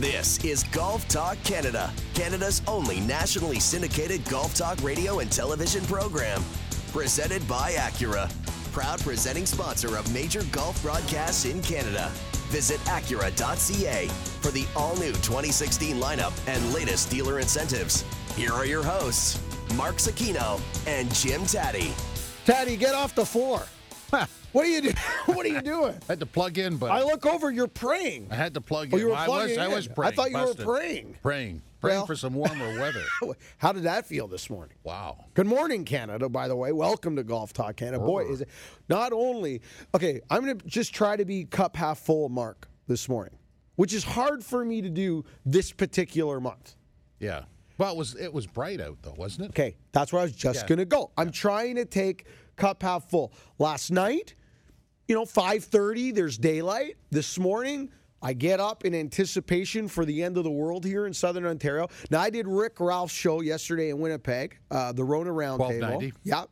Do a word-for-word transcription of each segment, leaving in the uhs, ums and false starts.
This is Golf Talk Canada, Canada's only nationally syndicated golf talk radio and television program. Presented by Acura, proud presenting sponsor of major golf broadcasts in Canada. Visit Acura dot C A for the all-new twenty sixteen lineup and latest dealer incentives. Here are your hosts, Mark Sakino and Jim Taddy. Taddy, get off the floor. What are you doing? What are you doing? I had to plug in, but I look over, you're praying. I had to plug Oh, in. you were I plugging was, I in. was praying. I thought you busted. were praying. Praying. Praying Well- for some warmer weather. How did that feel this morning? Wow. Good morning, Canada, by the way. Welcome to Golf Talk Canada. Boy, is it not only, okay, I'm going to just try to be cup half full, Mark, this morning, which is hard for me to do this particular month. Yeah. Well, it was it was bright out, though, wasn't it? Okay, that's where I was just Yeah. going to go. I'm trying to take cup half full. Last night, you know, five thirty, there's daylight. This morning, I get up in anticipation for the end of the world here in Southern Ontario. Now, I did Rick Ralph's show yesterday in Winnipeg, uh, the Rona twelve ninety. Roundtable. Yeah.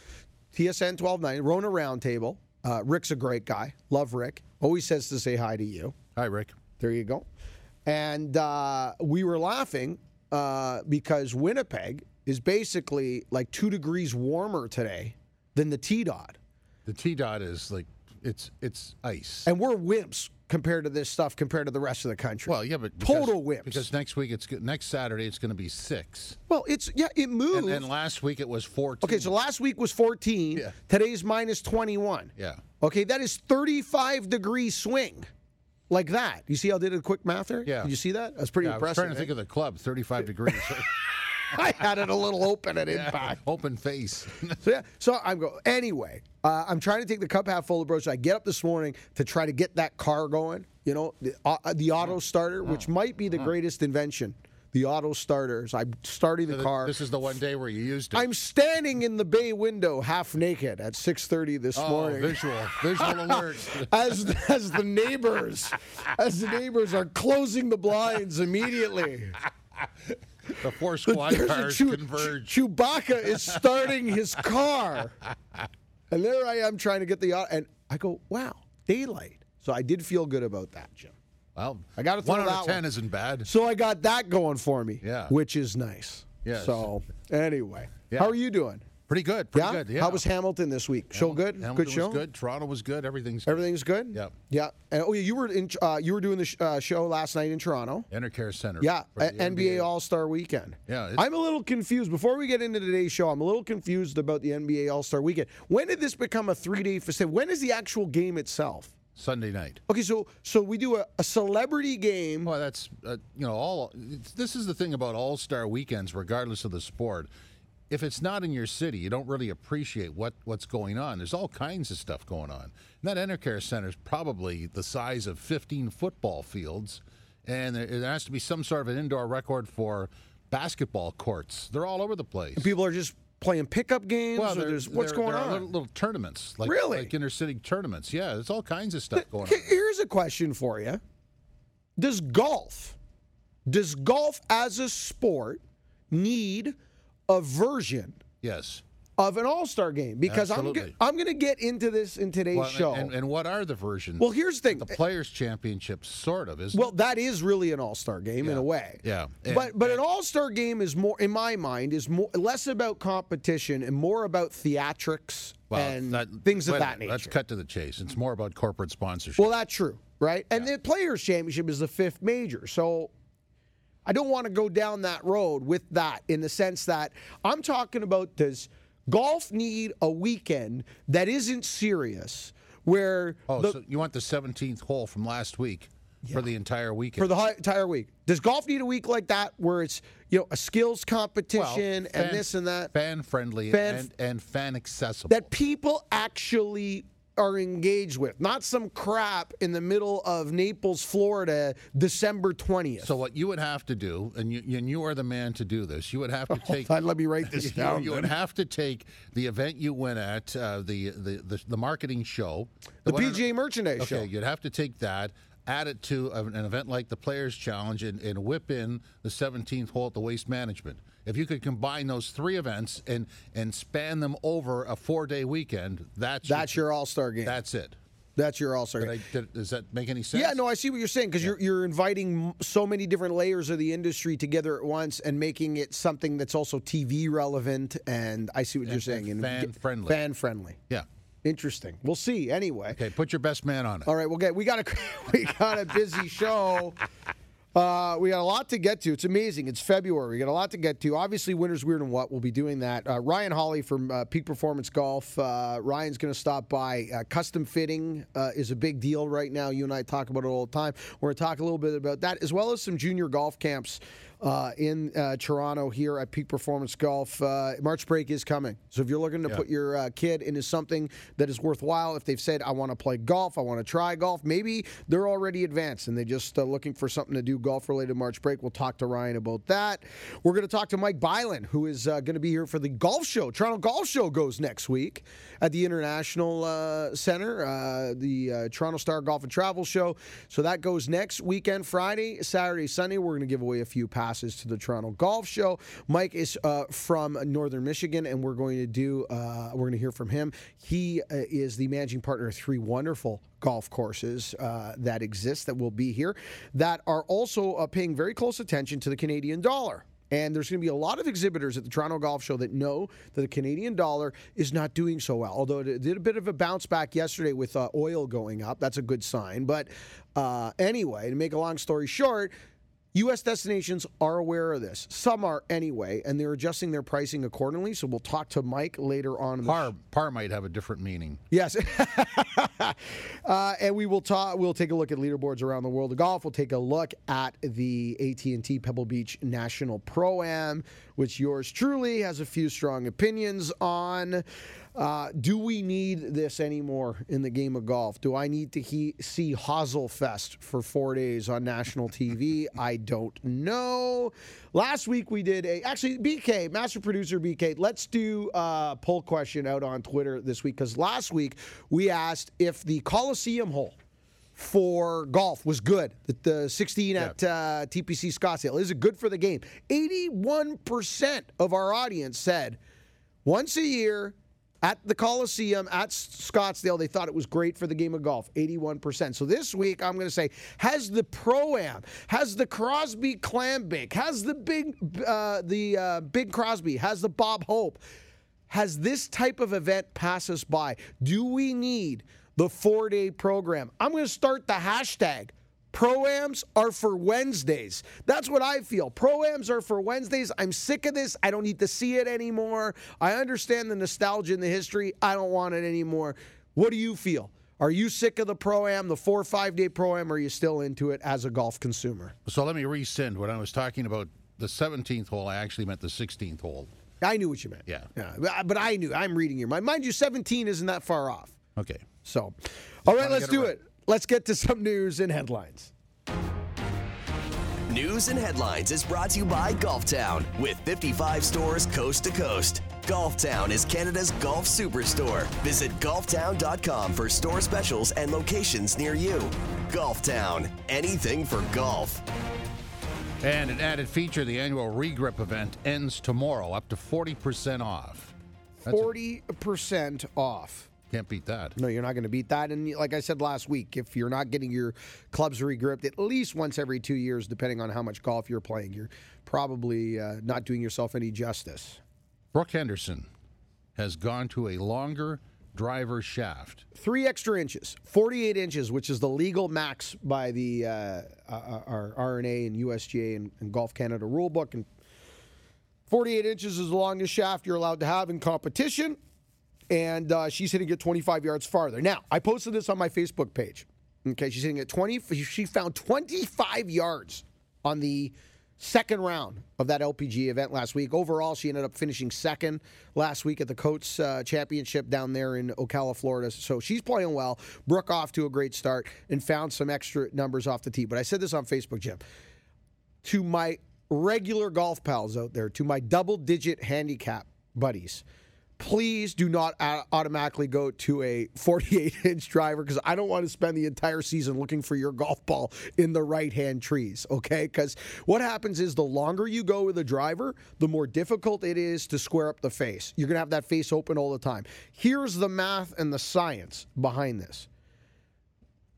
T S N twelve ninety, Rona Roundtable. Uh, Rick's a great guy. Love Rick. Always says to say hi to you. Hi, Rick. There you go. And uh, we were laughing uh, because Winnipeg is basically like two degrees warmer today than the T-Dot. The T-Dot is like, it's it's ice. And we're wimps compared to this stuff, compared to the rest of the country. Well, yeah, but because, Total wimps. Because next week, it's go- next Saturday, it's going to be six. Well, it's, yeah, it moved. And, and last week, it was fourteen. Okay, so last week was fourteen. Yeah. Today's minus twenty-one. Yeah. Okay, that is thirty-five degree swing. Like that. You see how I did a quick math there? Yeah. Did you see that? That's pretty Yeah, I was impressive. trying to eh? think of the club, thirty-five degrees. I had it a little open at Yeah, impact. open face. So, yeah, so I'm going. Anyway, uh, I'm trying to take the cup half full of bro. So I get up this morning to try to get that car going. You know, the, uh, the auto starter, which might be the greatest invention. The auto starters. I'm starting the So car. This is the one day where you used it. I'm standing in the bay window, half naked, at six thirty this oh, morning. visual, visual alert. As as the neighbors, as the neighbors are closing the blinds immediately. The four squad There's a cars Chew- converge. Chewbacca is starting his car, and there I am trying to get the auto, and I go, wow, daylight. So I did feel good about that, Jim. Well, I gotta throw one out that of ten one. isn't bad. So I got that going for me, Yeah. which is nice. Yes. So anyway, Yeah. how are you doing? Pretty good. Pretty yeah? good. Yeah. How was Hamilton this week? Show good? Hamilton good was show? good. Toronto was good. Everything's good. Everything's good? Yeah. Yeah. And, oh, yeah, you were in. Uh, you were doing the sh- uh, show last night in Toronto. Intercare Center. Yeah, for a- the N B A All-Star Weekend. Yeah, it's- I'm a little confused. Before we get into today's show, I'm a little confused about the N B A All-Star Weekend. When did this become a three-day festivity? When is the actual game itself? Sunday night. Okay, so so we do a, a celebrity game. Well, that's uh, you know all. It's, this is the thing about All Star weekends, regardless of the sport. If it's not in your city, you don't really appreciate what, what's going on. There's all kinds of stuff going on. And that Intercare Center is probably the size of fifteen football fields, and there, there has to be some sort of an indoor record for basketball courts. They're all over the place. People are just playing pickup games. Well, or there- there's what's there- going there are on? Little, little tournaments, like, Really? like intercity tournaments. Yeah, there's all kinds of stuff going Okay, on. here's a question for you: Does golf, does golf as a sport, need a version Yes. of an All-Star game? Because I'm Absolutely. go- I'm going to get into this in today's Well, show. and, and what are the versions? well, here's the thing. the Players' Championship, sort of, isn't Well, it? that is really an all-star game in Yeah. a way. Yeah. And- but but an all-star game is more, in my mind, is more less about competition and more about theatrics Well, and that- things of wait a that minute, nature. Let's cut to the chase. It's more about corporate sponsorship. Well, that's true, right? And the Players' Championship is the fifth major, so I don't want to go down that road with that in the sense that I'm talking about, does golf need a weekend that isn't serious, where oh, the, so you want the seventeenth hole from last week for the entire weekend? for the hi- entire week? Does golf need a week like that where it's, you know, a skills Well, competition fan- and this and that, fan friendly Fan- and, and fan accessible. that people actually are engaged with, not some crap in the middle of Naples, Florida, December twentieth. so what you would have to do, and you, and you are the man to do this, you would have to take. Let me write this you, down. you would have to take the event you went at, uh, the, the the the marketing show, the one- P G A Merchandise Okay, Show. you'd have to take that, add it to an an event like the Players Challenge, and, and whip in the seventeenth hole at the Waste Management. If you could combine those three events and and span them over a four-day weekend, that's That's your all-star game. that's it. That's your all-star Did game. I, did, does that make any sense? Yeah, no, I see what you're saying because Yeah. you're you're inviting m- so many different layers of the industry together at once and making it something that's also T V relevant. And I see what And- you're saying. and And fan-friendly. Fan friendly. Yeah. Interesting. We'll see. Anyway. Okay, put your best man on it. All right. We'll get. We got a we got a busy show. Uh, we got a lot to get to. It's amazing. It's February. We got a lot to get to. Obviously, Winners, Weird, and What. We'll be doing that. Uh, Ryan Hawley from uh, Peak Performance Golf. Uh, Ryan's going to stop by. Uh, custom fitting uh, is a big deal right now. You and I talk about it all the time. We're going to talk a little bit about that, as well as some junior golf camps uh, in uh, Toronto here at Peak Performance Golf. Uh, March break is coming. So if you're looking to Yeah. put your uh, kid into something that is worthwhile, if they've said, I want to play golf, I want to try golf, maybe they're already advanced and they're just uh, looking for something to do golf-related March break. We'll talk to Ryan about that. We're going to talk to Mike Byland, who is uh, going to be here for the golf show. Toronto Golf Show goes next week at the International uh, Center, uh, the uh, Toronto Star Golf and Travel Show. So that goes next weekend, Friday, Saturday, Sunday. We're going to give away a few passes to the Toronto Golf Show. Mike is uh, from Northern Michigan, and we're going to do, uh, we're going to hear from him. He uh, is the managing partner of three wonderful golf courses uh, that exist that will be here that are also uh, paying very close attention to the Canadian dollar. And there's going to be a lot of exhibitors at the Toronto Golf Show that know that the Canadian dollar is not doing so well. Although it did a bit of a bounce back yesterday with uh, oil going up. That's a good sign. But uh, anyway, to make a long story short, U S destinations are aware of this. Some are anyway, and they're adjusting their pricing accordingly. So we'll talk to Mike later on. In the Par, par might have a different meaning. Yes. uh, and we will talk. We'll take a look at leaderboards around the world of golf. We'll take a look at the A T and T Pebble Beach National Pro-Am, which yours truly has a few strong opinions on. Uh, do we need this anymore in the game of golf? Do I need to he- see Hazelfest for four days on national T V? I don't know. Last week we did a, actually, B K, master producer B K, let's do a poll question out on Twitter this week, because last week we asked if the Coliseum hole for golf was good. The, the sixteen Yeah. at uh, T P C Scottsdale. Is it good for the game? eighty-one percent of our audience said once a year at the Coliseum at Scottsdale, they thought it was great for the game of golf, eighty-one percent. So this week, I'm going to say, has the Pro-Am, has the Crosby Clambake, has the big, uh, the uh, Big Crosby, has the Bob Hope, has this type of event pass us by? Do we need the four-day program? I'm going to start the hashtag. Pro-Ams are for Wednesdays. That's what I feel. Pro-Ams are for Wednesdays. I'm sick of this. I don't need to see it anymore. I understand the nostalgia and the history. I don't want it anymore. What do you feel? Are you sick of the Pro-Am, the four or five-day Pro-Am, or are you still into it as a golf consumer? So let me rescind. When I was talking about the seventeenth hole, I actually meant the sixteenth hole. I knew what you meant. Yeah. yeah. But I knew. I'm reading your mind. Mind you, seventeen isn't that far off. Okay. So, all right, Wanna let's get it do right. it. Let's get to some news and headlines. News and Headlines is brought to you by Golf Town with fifty-five stores coast to coast. Golf Town is Canada's golf superstore. Visit golf town dot com for store specials and locations near you. Golf Town, anything for golf. And an added feature, the annual Regrip event ends tomorrow, up to forty percent off. That's a- forty percent off. Can't beat that. No, you're not going to beat that. And like I said last week, if you're not getting your clubs regripped at least once every two years, depending on how much golf you're playing, you're probably uh, not doing yourself any justice. Brooke Henderson has gone to a longer driver shaft. Three extra inches, forty-eight inches, which is the legal max by the uh, our R N A and U S G A and, and Golf Canada rulebook. And forty-eight inches is the longest shaft you're allowed to have in competition. And uh, she's hitting it twenty-five yards farther. Now, I posted this on my Facebook page. Okay, she's hitting it twenty. She found twenty-five yards on the second round of that L P G event last week. Overall, she ended up finishing second last week at the Coates uh, Championship down there in Ocala, Florida. So she's playing well. Brooke off to a great start and found some extra numbers off the tee. But I said this on Facebook, Jim. To my regular golf pals out there, to my double-digit handicap buddies, please do not automatically go to a forty-eight inch driver, because I don't want to spend the entire season looking for your golf ball in the right-hand trees, okay? Because what happens is the longer you go with a driver, the more difficult it is to square up the face. You're going to have that face open all the time. Here's the math and the science behind this.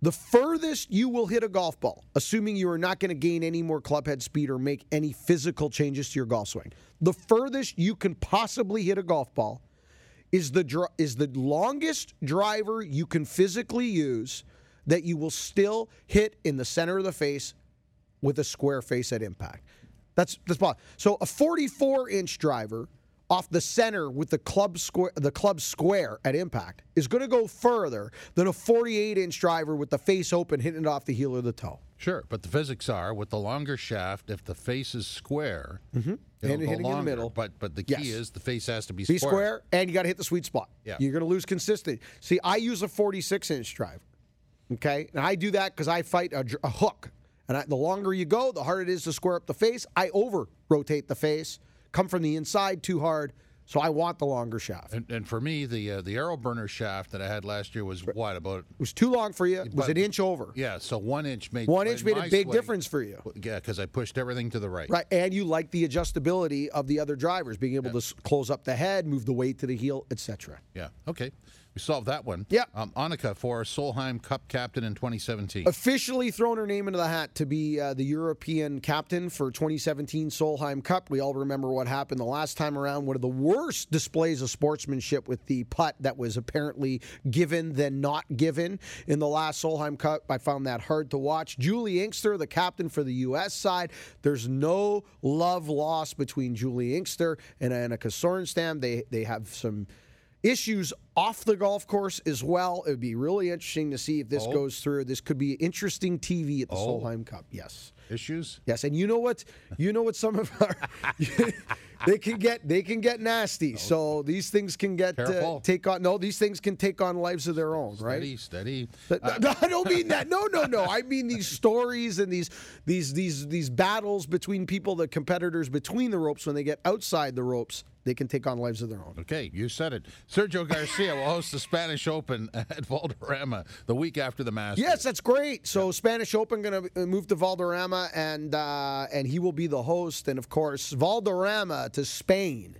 The furthest you will hit a golf ball, assuming you are not going to gain any more club head speed or make any physical changes to your golf swing, the furthest you can possibly hit a golf ball is the dr- is the longest driver you can physically use that you will still hit in the center of the face with a square face at impact. That's the spot. So a forty-four inch driver off the center with the club square, the club square at impact is going to go further than a forty-eight inch driver with the face open hitting it off the heel or the toe. Sure, but the physics are with the longer shaft, if the face is square, mm-hmm. it'll and go hitting longer, in the middle. But but the key Yes. is the face has to be, Be square. square, and you got to hit the sweet spot. Yeah. You're going to lose consistency. See, I use a forty-six inch driver, okay? And I do that because I fight a, dr- a hook. And I, the longer you go, the harder it is to square up the face. I over-rotate the face, come from the inside too hard, so I want the longer shaft. And, and for me, the uh, the Aero Burner shaft that I had last year was what, about... It was too long for you. It was But- an inch over. Yeah, so one inch made... One inch in made my a big swing- difference for you. Yeah, because I pushed everything to the right. Right, and you like the adjustability of the other drivers, being able to s- close up the head, move the weight to the heel, et cetera. Yeah, okay. We solved that one. Yeah. Um, Annika for Solheim Cup captain in twenty seventeen. Officially thrown her name into the hat to be uh, the European captain for twenty seventeen Solheim Cup. We all remember what happened the last time around. One of the worst displays of sportsmanship with the putt that was apparently given then not given in the last Solheim Cup. I found that hard to watch. Julie Inkster, the captain for the U S side. There's no love lost between Julie Inkster and Annika Sorenstam. They, they have some issues off the golf course as well. It would be really interesting to see if this Oh. goes through. This could be interesting T V at the Oh. Solheim Cup. Yes. Issues? Yes, and you know what? You know what some of our they can get they can get nasty. So these things can get uh, Careful. take on no, these things can take on lives of their own, right? Steady, steady. But- no, I don't mean that. No, no, no. I mean these stories and these these these these battles between people, the competitors between the ropes when they get outside the ropes, they can take on lives of their own. Okay, you said it. Sergio Garcia will host the Spanish Open at Valderrama the week after the Masters. Yes, that's great. So Spanish Open going to move to Valderrama, and uh, and he will be the host. And of course, Valderrama to Spain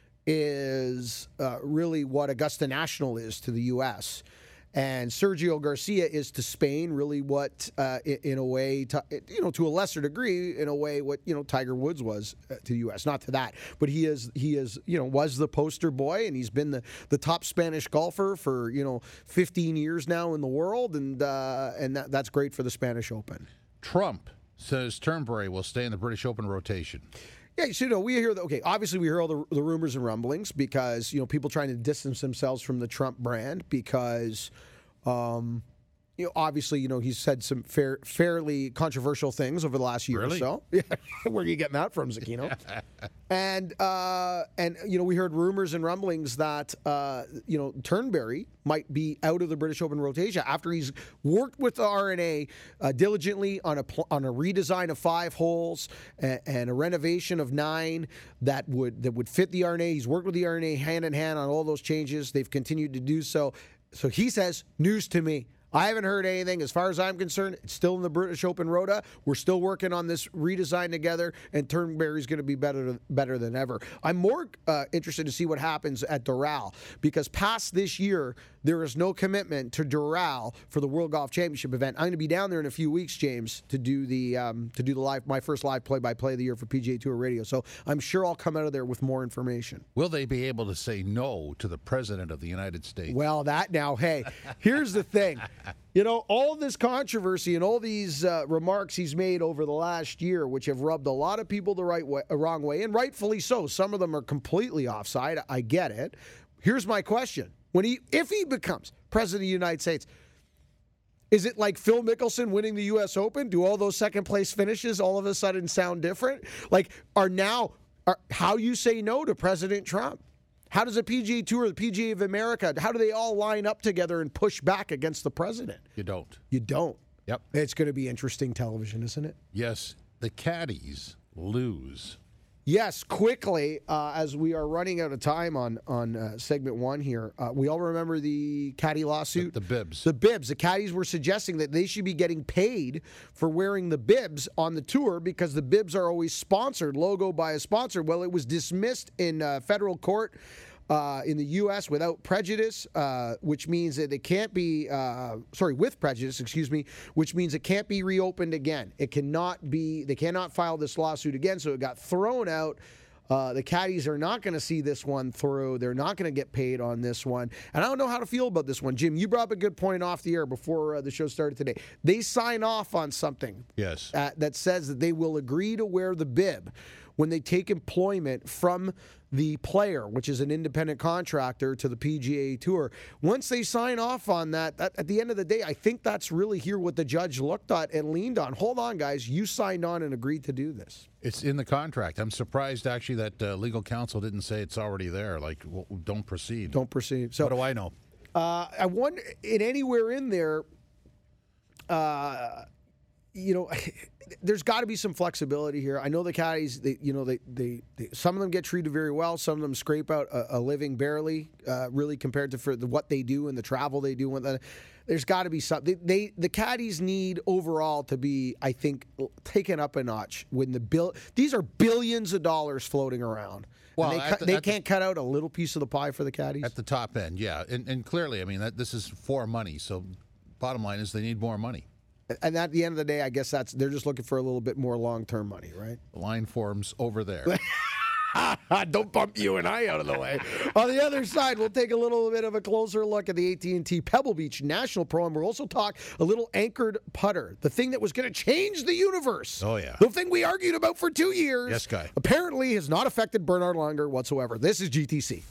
is uh, really what Augusta National is to the U S And Sergio Garcia is to Spain really what, uh, in, in a way, to, you know, to a lesser degree, in a way, what you know Tiger Woods was uh, to the U S Not to that, but he is he is you know was the poster boy, and he's been the, the top Spanish golfer for you know fifteen years now in the world, and uh, and that, that's great for the Spanish Open. Trump says Turnberry will stay in the British Open rotation. Yeah, so you know, we hear the, okay, obviously we hear all the, the rumors and rumblings because, you know, people trying to distance themselves from the Trump brand because, um, you know, obviously, you know, he's said some fair, fairly controversial things over the last year Really? or so. Yeah, where are you getting that from, Zucchino? and, uh, and, you know, we heard rumors and rumblings that, uh, you know, Turnberry might be out of the British Open rotation after he's worked with the R N A uh, diligently on a pl- on a redesign of five holes and, and a renovation of nine that would that would fit the R N A. He's worked with the R N A hand in hand on all those changes. They've continued to do so. So he says, news to me. I haven't heard anything. As far as I'm concerned, it's still in the British Open Rota. We're still working on this redesign together, and Turnberry's going to be better better than ever. I'm more uh, interested to see what happens at Doral, because past this year, there is no commitment to Doral for the World Golf Championship event. I'm going to be down there in a few weeks, James, to do the um, to do the live my first live play-by-play of the year for P G A Tour Radio. So I'm sure I'll come out of there with more information. Will they be able to say no to the President of the United States? Well, that now, hey, here's the thing. You know, all this controversy and all these uh, remarks he's made over the last year, which have rubbed a lot of people the right way, uh, wrong way, and rightfully so. Some of them are completely offside. I get it. Here's my question: When he, if he becomes president of the United States, is it like Phil Mickelson winning the U S Open? Do all those second place finishes all of a sudden sound different? Like, are now are, how you say no to President Trump? How does a P G A Tour, the P G A of America, how do they all line up together and push back against the president? You don't. You don't. Yep. It's going to be interesting television, isn't it? Yes, the caddies lose. Yes, quickly, uh, as we are running out of time on on uh, segment one here, uh, we all remember the caddy lawsuit. The, the bibs. The bibs. The caddies were suggesting that they should be getting paid for wearing the bibs on the tour because the bibs are always sponsored, logo by a sponsor. Well, it was dismissed in uh, federal court uh, in the U S without prejudice, uh, which means that it can't be, uh, sorry, with prejudice, excuse me, which means it can't be reopened again. It cannot be, they cannot file this lawsuit again, so it got thrown out. Uh, the Caddies are not going to see this one through. They're not going to get paid on this one. And I don't know how to feel about this one. Jim, you brought up a good point off the air before uh, the show started today. They sign off on something yes. uh, that says that they will agree to wear the bib when they take employment from the player, which is an independent contractor to the P G A Tour. Once they sign off on that, that, at the end of the day, I think that's really here what the judge looked at and leaned on. Hold on, guys. You signed on and agreed to do this. It's in the contract. I'm surprised, actually, that uh, legal counsel didn't say it's already there. Like, well, don't proceed. Don't proceed. So, what do I know? Uh, I wonder, in anywhere in there, uh, you know, there's got to be some flexibility here. I know the Caddies, they, you know, they, they, they some of them get treated very well. Some of them scrape out a, a living barely, uh, really compared to for the, what they do and the travel they do. With the, there's got to be something. They, they, the Caddies need overall to be, I think, taken up a notch. When the bill, these are billions of dollars floating around. Well, and they, at cu- the, they can't the, cut out a little piece of the pie for the Caddies at the top end. Yeah, and, and clearly, I mean, that this is for money. So, bottom line is they need more money. And at the end of the day, I guess that's they're just looking for a little bit more long-term money, right? The line forms over there. Don't bump you and I out of the way. On the other side, we'll take a little bit of a closer look at the A T and T Pebble Beach National Pro, and we'll also talk a little anchored putter, the thing that was going to change the universe. Oh, yeah. The thing we argued about for two years. Yes, Guy. Apparently has not affected Bernard Langer whatsoever. This is G T C.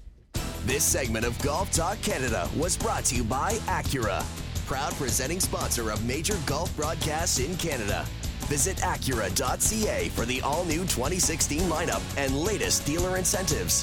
This segment of Golf Talk Canada was brought to you by Acura, proud presenting sponsor of major golf broadcasts in Canada. Visit Acura dot C A for the all-new twenty sixteen lineup and latest dealer incentives.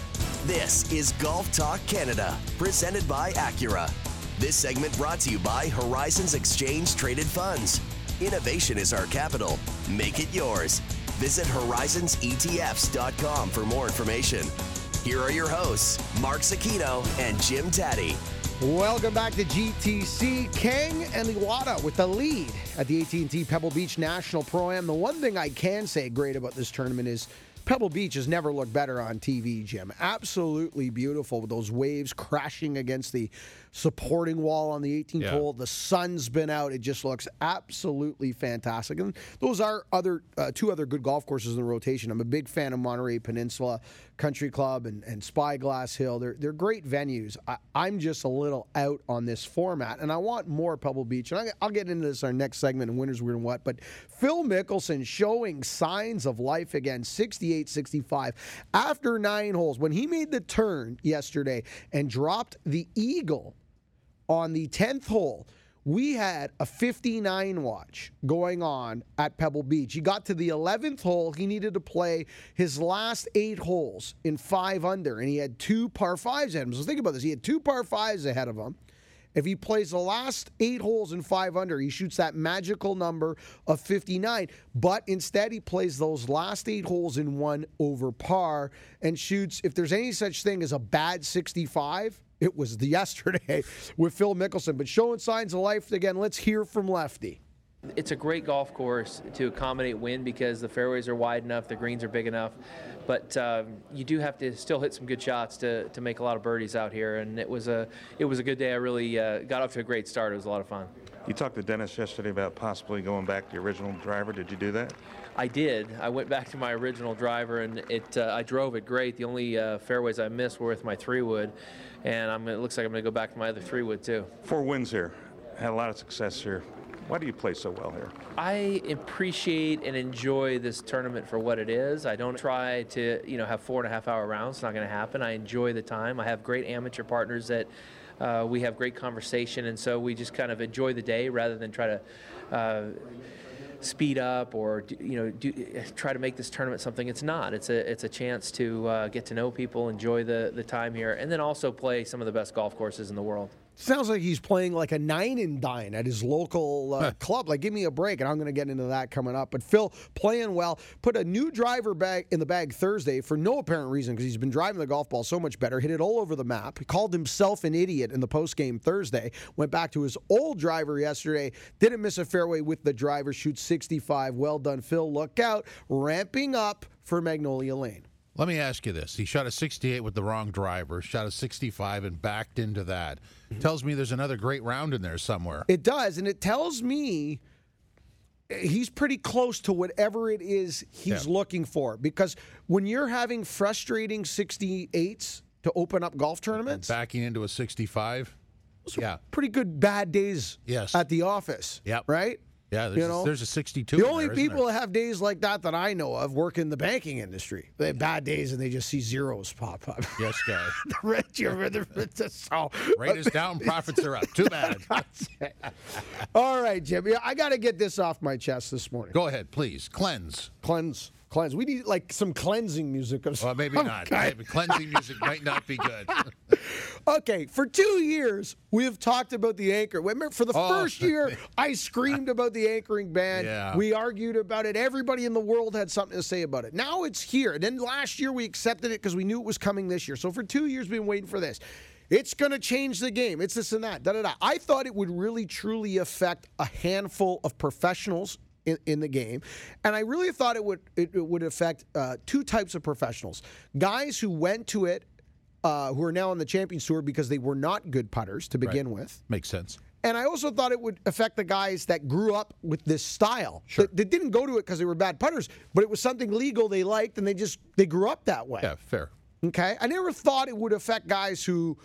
This is Golf Talk Canada, presented by Acura. This segment brought to you by Horizons Exchange Traded Funds. Innovation is our capital. Make it yours. Visit horizons E T Fs dot com for more information. Here are your hosts, Mark Zecchino and Jim Taddy. Welcome back to G T C. Kang and Iwata with the lead at the A T and T Pebble Beach National Pro-Am. The one thing I can say great about this tournament is Pebble Beach has never looked better on T V, Jim. Absolutely beautiful with those waves crashing against the supporting wall on the eighteenth yeah. hole. The sun's been out. It just looks absolutely fantastic. And those are other uh, two other good golf courses in the rotation. I'm a big fan of Monterey Peninsula Country Club and, and Spyglass Hill. They're, they're great venues. I, I'm just a little out on this format, and I want more Pebble Beach. And I, I'll get into this in our next segment in Winners, Weird, and What. But Phil Mickelson showing signs of life again, sixty-eight sixty-five. After nine holes, when he made the turn yesterday and dropped the eagle on the tenth hole, we had a fifty-nine watch going on at Pebble Beach. He got to the eleventh hole. He needed to play his last eight holes in five under, and he had two par fives ahead of him. So think about this. He had two par fives ahead of him. If he plays the last eight holes in five under, he shoots that magical number of fifty-nine. But instead, he plays those last eight holes in one over par and shoots, if there's any such thing as a bad sixty-five, it was the yesterday with Phil Mickelson. But showing signs of life again, let's hear from Lefty. It's a great golf course to accommodate wind because the fairways are wide enough, the greens are big enough. But um, you do have to still hit some good shots to, to make a lot of birdies out here. And it was a it was a good day. I really uh, got off to a great start. It was a lot of fun. You talked to Dennis yesterday about possibly going back to the original driver. Did you do that? I did. I went back to my original driver, and it uh, I drove it great. The only uh, fairways I missed were with my three wood, and I'm, it looks like I'm going to go back to my other three wood too. Four wins here. Had a lot of success here. Why do you play so well here? I appreciate and enjoy this tournament for what it is. I don't try to, you know, have four and a half hour rounds. It's not going to happen. I enjoy the time. I have great amateur partners that uh, we have great conversation, and so we just kind of enjoy the day rather than try to uh, speed up or you know do, try to make this tournament something it's not. It's a it's a chance to uh, get to know people, enjoy the the time here, and then also play some of the best golf courses in the world. Sounds like he's playing like a nine and dine at his local uh, club. Like, give me a break, and I'm going to get into that coming up. But Phil playing well, put a new driver bag in the bag Thursday for no apparent reason because he's been driving the golf ball so much better. Hit it all over the map. He called himself an idiot in the postgame Thursday. Went back to his old driver yesterday. Didn't miss a fairway with the driver. Shoots sixty-five. Well done, Phil. Look out. Ramping up for Magnolia Lane. Let me ask you this. He shot a sixty-eight with the wrong driver, shot a sixty-five and backed into that. Mm-hmm. Tells me there's another great round in there somewhere. It does, and it tells me he's pretty close to whatever it is he's yeah. looking for. Because when you're having frustrating sixty-eights to open up golf tournaments, and backing into a sixty-five, yeah, pretty good bad days yes. at the office. Yep. Right? Yeah, there's, you know? a, there's a sixty-two. The only there, people that have days like that that I know of work in the banking industry. They have bad days and they just see zeros pop up. Yes, guy. the rich, you're the rich. So, rate is down, profits are up. Too bad. All right, Jimmy. I got to get this off my chest this morning. Go ahead, please. Cleanse. Cleanse. Cleanse. We need like some cleansing music. Of well, maybe not. Maybe cleansing music might not be good. Okay, for two years, we have talked about the anchor. Remember, for the oh. first year, I screamed about the anchoring ban. Yeah. We argued about it. Everybody in the world had something to say about it. Now it's here. And then last year, we accepted it because we knew it was coming this year. So for two years, we've been waiting for this. It's going to change the game. It's this and that. Da, da, da. I thought it would really, truly affect a handful of professionals In, in the game, and I really thought it would it, it would affect uh, two types of professionals: guys who went to it, uh, who are now on the Champions Tour because they were not good putters to begin right. with. Makes sense. And I also thought it would affect the guys that grew up with this style. Sure. That, that didn't go to it because they were bad putters, but it was something legal they liked, and they just they grew up that way. Yeah, fair. Okay, I never thought it would affect guys who.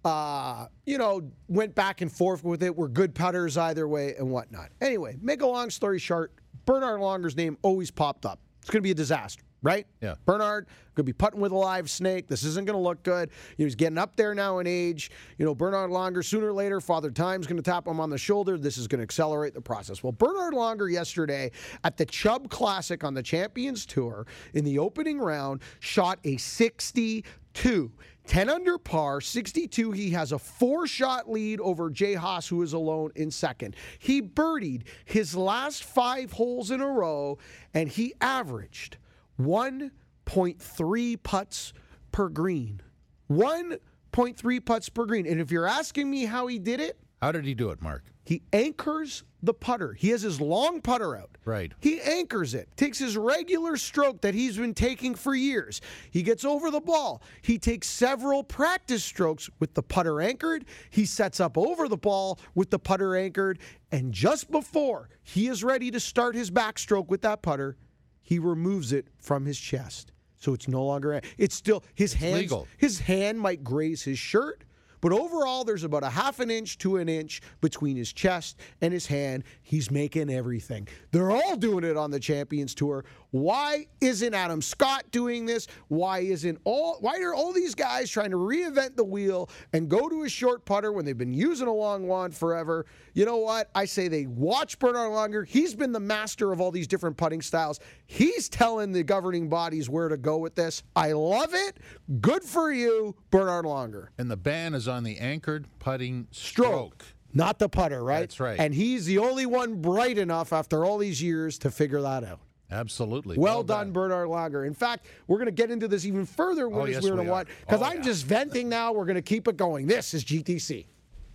Uh, you know, went back and forth with it, were good putters either way and whatnot. Anyway, make a long story short, Bernhard Langer's name always popped up. It's going to be a disaster, right? Yeah. Bernhard could be putting with a live snake. This isn't going to look good. He's getting up there now in age. You know, Bernhard Langer, sooner or later, Father Time's going to tap him on the shoulder. This is going to accelerate the process. Well, Bernhard Langer yesterday at the Chubb Classic on the Champions Tour in the opening round shot a sixty-two. ten under par, sixty-two. He has a four-shot lead over Jay Haas, who is alone in second. He birdied his last five holes in a row, and he averaged one point three putts per green. one point three putts per green. And if you're asking me how he did it, how did he do it, Mark? He anchors the putter. He has his long putter out. Right. He anchors it, takes his regular stroke that he's been taking for years. He gets over the ball. He takes several practice strokes with the putter anchored. He sets up over the ball with the putter anchored. And just before he is ready to start his backstroke with that putter, he removes it from his chest. So it's no longer, it's still, his hands, his hand might graze his shirt. But overall, there's about a half an inch to an inch between his chest and his hand. He's making everything. They're all doing it on the Champions Tour. Why isn't Adam Scott doing this? Why isn't all? Why are all these guys trying to reinvent the wheel and go to a short putter when they've been using a long wand forever? You know what? I say they watch Bernhard Langer. He's been the master of all these different putting styles. He's telling the governing bodies where to go with this. I love it. Good for you, Bernhard Langer. And the ban is on the anchored putting stroke. Stroke. Not the putter, right? That's right. And he's the only one bright enough after all these years to figure that out. Absolutely. Well, well done, done, Bernhard Langer. In fact, we're going to get into this even further with oh, this yes, weird we and what, because oh, I'm yeah. just venting now. We're going to keep it going. This is G T C.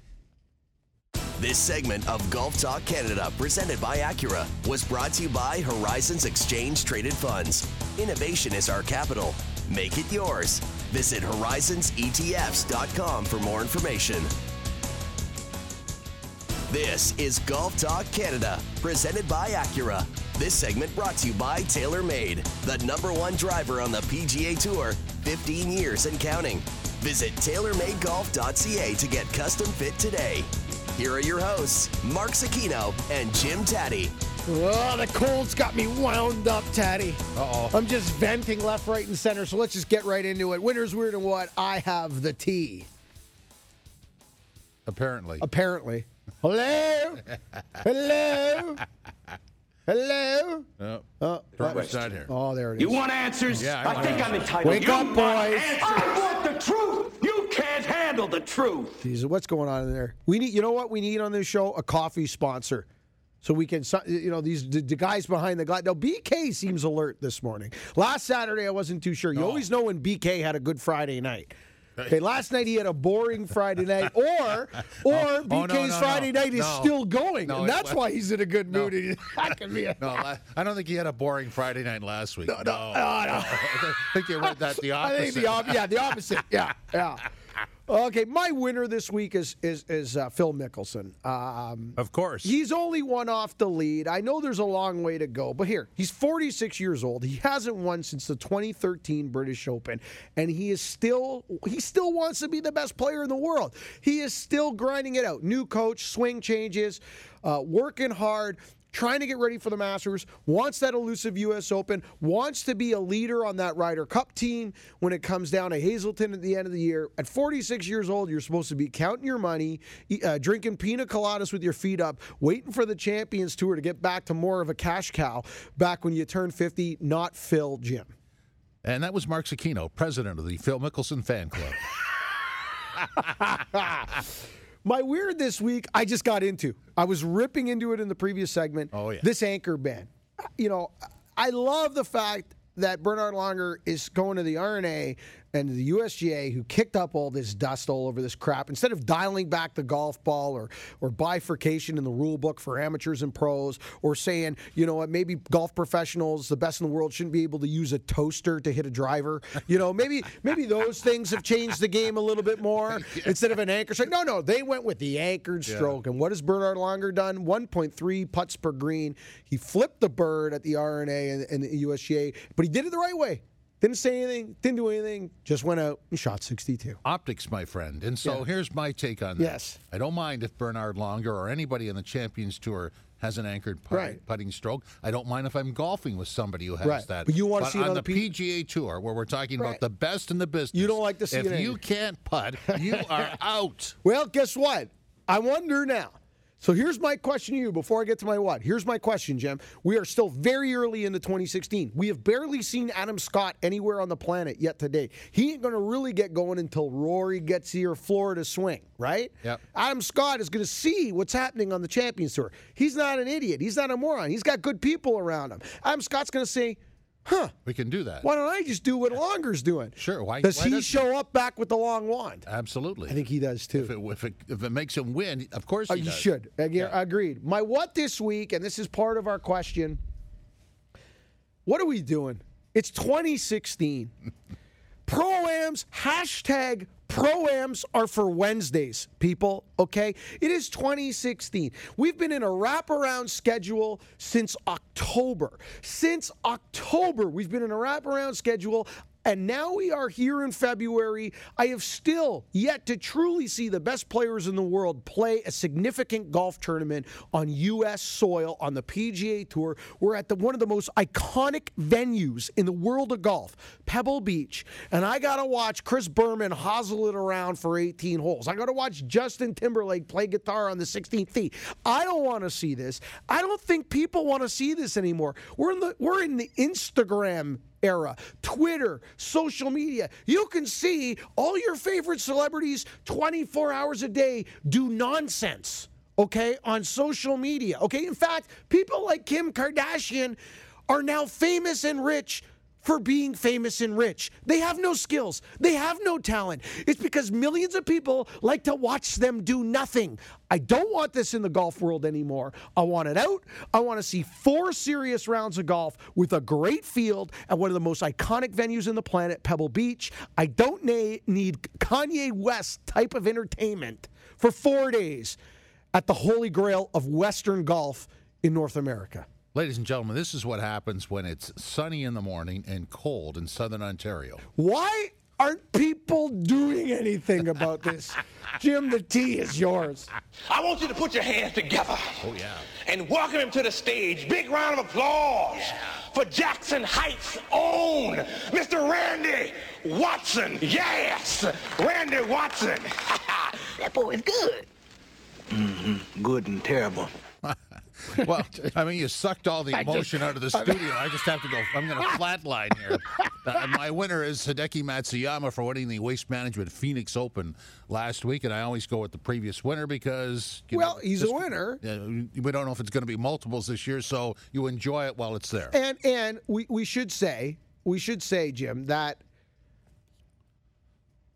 This segment of Golf Talk Canada, presented by Acura, was brought to you by Horizons Exchange Traded Funds. Innovation is our capital. Make it yours. Visit horizons E T Fs dot com for more information. This is Golf Talk Canada, presented by Acura. This segment brought to you by TaylorMade, the number one driver on the P G A Tour, fifteen years and counting. Visit tailor made golf dot c a to get custom fit today. Here are your hosts, Mark Sakino and Jim Taddy. Oh, the cold's got me wound up, Taddy. Uh-oh. I'm just venting left, right, and center, so let's just get right into it. Winner's Weird and What? I have the tea. Apparently. Apparently. Hello? Hello? Hello? No. Oh, Trevor's not here. oh, there it is. You want answers? Yeah, I I, want think answers. I'm entitled. Wake you up, want boys. answers. I want the truth. You can't handle the truth. Jesus, what's going on in there? We need, you know what we need on this show? A coffee sponsor. So we can, you know, these the, the guys behind the glass. Now, B K seems alert this morning. Last Saturday, I wasn't too sure. You No. always know when B K had a good Friday night. Okay, last night he had a boring Friday night, or or Oh, B K's oh, no, no, Friday no. night is No. still going, No, and it that's was- why he's in a good mood. No. That can be a, No, I I don't think he had a boring Friday night last week. No, no, no. I think you read that the I opposite. think the op- yeah, the opposite. Yeah, yeah. Okay, my winner this week is is is uh, Phil Mickelson. Um, Of course. He's only one off the lead. I know there's a long way to go, but here, he's forty-six years old. He hasn't won since the twenty thirteen British Open, and he is still he still wants to be the best player in the world. He is still grinding it out. New coach, swing changes, uh, working hard, trying to get ready for the Masters, wants that elusive U S Open, wants to be a leader on that Ryder Cup team when it comes down to Hazelton at the end of the year. At forty-six years old, you're supposed to be counting your money, uh, drinking pina coladas with your feet up, waiting for the Champions Tour to get back to more of a cash cow back when you turn fifty, not Phil, Jim. And that was Mark Zecchino, president of the Phil Mickelson fan club. My weird this week, I just got into. I was ripping into it in the previous segment. Oh, yeah. This anchor ban. You know, I love the fact that Bernhard Langer is going to the R N A and the U S G A, who kicked up all this dust all over this crap, instead of dialing back the golf ball or or bifurcation in the rule book for amateurs and pros, or saying, you know what, maybe golf professionals, the best in the world, shouldn't be able to use a toaster to hit a driver. You know, maybe maybe those things have changed the game a little bit more. Yeah. Instead of an anchor stroke. No, no, they went with the anchored stroke. Yeah. And what has Bernhard Langer done? one point three putts per green. He flipped the bird at the R N A and, and the U S G A, but he did it the right way. Didn't say anything, didn't do anything, just went out and shot sixty-two. Optics, my friend. And so Yeah. here's my take on that. Yes. I don't mind if Bernhard Langer or anybody on the Champions Tour has an anchored putt, Right. putting stroke. I don't mind if I'm golfing with somebody who has Right. that. But you wanna see it on on the the P P- G A Tour, where we're talking Right. about the best in the business. You don't like to see If it you anchored. can't putt, you are out. Well, guess what? I wonder now. So here's my question to you before I get to my what. Here's my question, Jim. We are still very early into twenty sixteen. We have barely seen Adam Scott anywhere on the planet yet today. He ain't going to really get going until Rory gets here, Florida swing, right? Yep. Adam Scott is going to see what's happening on the Champions Tour. He's not an idiot. He's not a moron. He's got good people around him. Adam Scott's going to say, huh, We can do that. why don't I just do what Longer's doing? Sure, why- Does why he doesn't show up back with the long wand? Absolutely. I think he does too. If it, if it, if it makes him win, of course Oh, he you does. should. Ag- Yeah. Agreed. My what this week, and this is part of our question. What are we doing? It's twenty sixteen. Pro-Ams, hashtag Pro-Ams are for Wednesdays, people, okay? It is twenty sixteen. We've been in a wraparound schedule since October. Since October, we've been in a wraparound schedule, and now we are here in February. I have still yet to truly see the best players in the world play a significant golf tournament on U S soil on the P G A Tour. We're at the, one of the most iconic venues in the world of golf, Pebble Beach. And I got to watch Chris Berman hosel it around for eighteen holes. I got to watch Justin Timberlake play guitar on the sixteenth tee. I don't want to see this. I don't think people want to see this anymore. We're in the we're in the Instagram era, Twitter, social media. You can see all your favorite celebrities twenty-four hours a day do nonsense, okay, on social media, okay? In fact, people like Kim Kardashian are now famous and rich for being famous and rich. They have no skills. They have no talent. It's because millions of people like to watch them do nothing. I don't want this in the golf world anymore. I want it out. I want to see four serious rounds of golf with a great field at one of the most iconic venues in the planet, Pebble Beach. I don't na- need Kanye West type of entertainment for four days at the holy grail of Western golf in North America. Ladies and gentlemen, this is what happens when it's sunny in the morning and cold in southern Ontario. Why aren't people doing anything about this? Jim, the tee is yours. I want you to put your hands together. Oh, yeah. And welcome him to the stage. Big round of applause for Jackson Heights' own Mister Randy Watson. Yes, Randy Watson. That boy is good. Mm-hmm. Good and terrible. Well, I mean, you sucked all the emotion out of the studio. I just have to go. I'm going to flatline here. Uh, my winner is Hideki Matsuyama for winning the Waste Management Phoenix Open last week, and I always go with the previous winner because you Well, know, he's this- a winner. Uh, we don't know if it's going to be multiples this year, so you enjoy it while it's there. And and we, we should say, we should say, Jim, that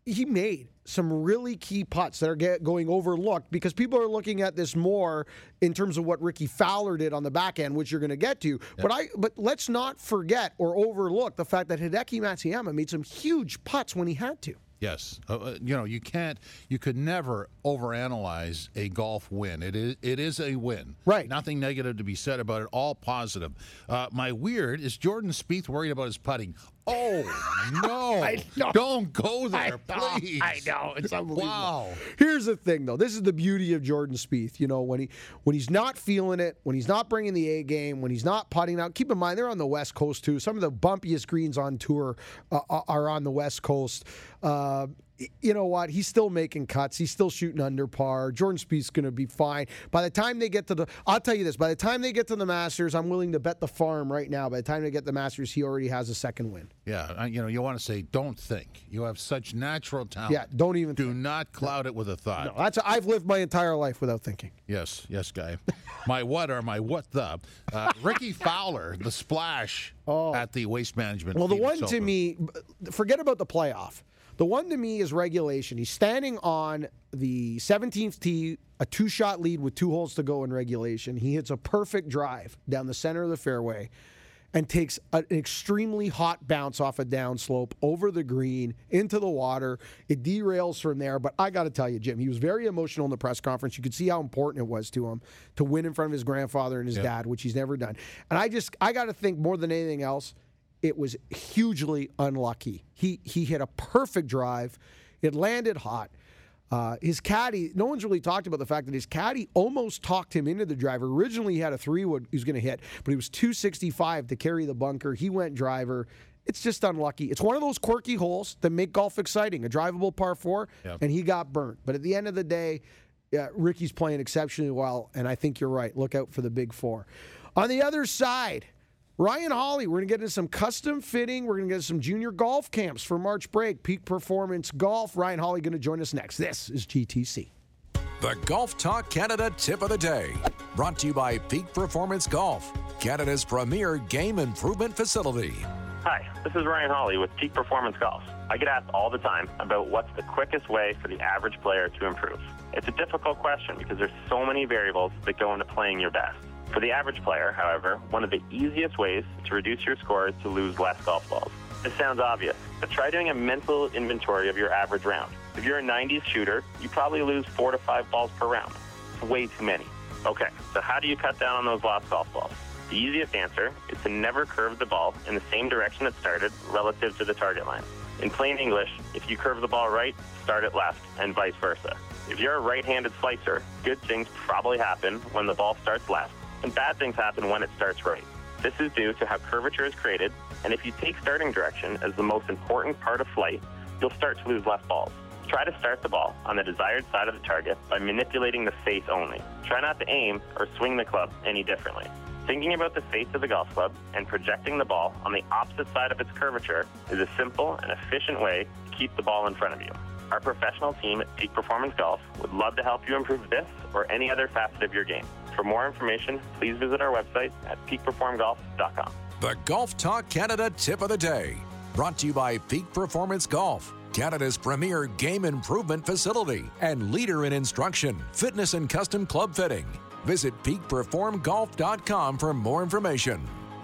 he made some really key putts that are get, going overlooked because people are looking at this more in terms of what Ricky Fowler did on the back end, which you're going to get to. Yep. But I, but let's not forget or overlook the fact that Hideki Matsuyama made some huge putts when he had to. Yes, uh, you know you can't, you could never overanalyze a golf win. It is, it is a win. Right. Nothing negative to be said about it. All positive. Uh, my weird is Jordan Spieth worried about his putting. Oh no! I know. Don't go there, I know, please. I know, it's unbelievable. Wow. Here's the thing, though. This is the beauty of Jordan Spieth. You know, when he when he's not feeling it, when he's not bringing the A game, when he's not putting out. Keep in mind, they're on the West Coast too. Some of the bumpiest greens on tour uh, are on the West Coast. Uh, you know what? He's still making cuts. He's still shooting under par. Jordan Spieth's going to be fine. By the time they get to the, I'll tell you this, by the time they get to the Masters, I'm willing to bet the farm right now. By the time they get the Masters, he already has a second win. Yeah, you know, you want to say, don't think. You have such natural talent. Yeah, don't even Do think. not cloud no. it with a thought. No, that's a, I've lived my entire life without thinking. Yes, yes, guy. My what or my what the? Uh, Ricky Fowler, the splash oh. at the Waste Management. Well, the Phoenix one to Open. me, forget about the playoff. The one to me is regulation. He's standing on the seventeenth tee, a two-shot lead with two holes to go in regulation. He hits a perfect drive down the center of the fairway and takes an extremely hot bounce off a downslope over the green into the water. It derails from there. But I got to tell you, Jim, he was very emotional in the press conference. You could see how important it was to him to win in front of his grandfather and his yep. dad, which he's never done. And I just, I got to think more than anything else, it was hugely unlucky. He he hit a perfect drive. It landed hot. Uh, his caddy, no one's really talked about the fact that his caddy almost talked him into the driver. Originally, he had a three-wood he was going to hit, but he was two sixty-five to carry the bunker. He went driver. It's just unlucky. It's one of those quirky holes that make golf exciting, a drivable par four, yep. and he got burnt. But at the end of the day, yeah, Ricky's playing exceptionally well, and I think you're right. Look out for the big four. On the other side, Ryan Hawley, we're going to get into some custom fitting. We're going to get into some junior golf camps for March break. Peak Performance Golf. Ryan Hawley going to join us next. This is G T C. The Golf Talk Canada Tip of the Day. Brought to you by Peak Performance Golf, Canada's premier game improvement facility. Hi, this is Ryan Hawley with Peak Performance Golf. I get asked all the time about what's the quickest way for the average player to improve. It's a difficult question because there's so many variables that go into playing your best. For the average player, however, one of the easiest ways to reduce your score is to lose less golf balls. This sounds obvious, but try doing a mental inventory of your average round. If you're a nineties shooter, you probably lose four to five balls per round. It's way too many. Okay, so how do you cut down on those lost golf balls? The easiest answer is to never curve the ball in the same direction it started relative to the target line. In plain English, if you curve the ball right, start it left, and vice versa. If you're a right-handed slicer, good things probably happen when the ball starts left, and bad things happen when it starts right. This is due to how curvature is created, and if you take starting direction as the most important part of flight, you'll start to lose less balls. Try to start the ball on the desired side of the target by manipulating the face only. Try not to aim or swing the club any differently. Thinking about the face of the golf club and projecting the ball on the opposite side of its curvature is a simple and efficient way to keep the ball in front of you. Our professional team at Peak Performance Golf would love to help you improve this or any other facet of your game. For more information, please visit our website at peak perform golf dot com. The Golf Talk Canada Tip of the Day. Brought to you by Peak Performance Golf, Canada's premier game improvement facility and leader in instruction, fitness, and custom club fitting. Visit peak perform golf dot com for more information.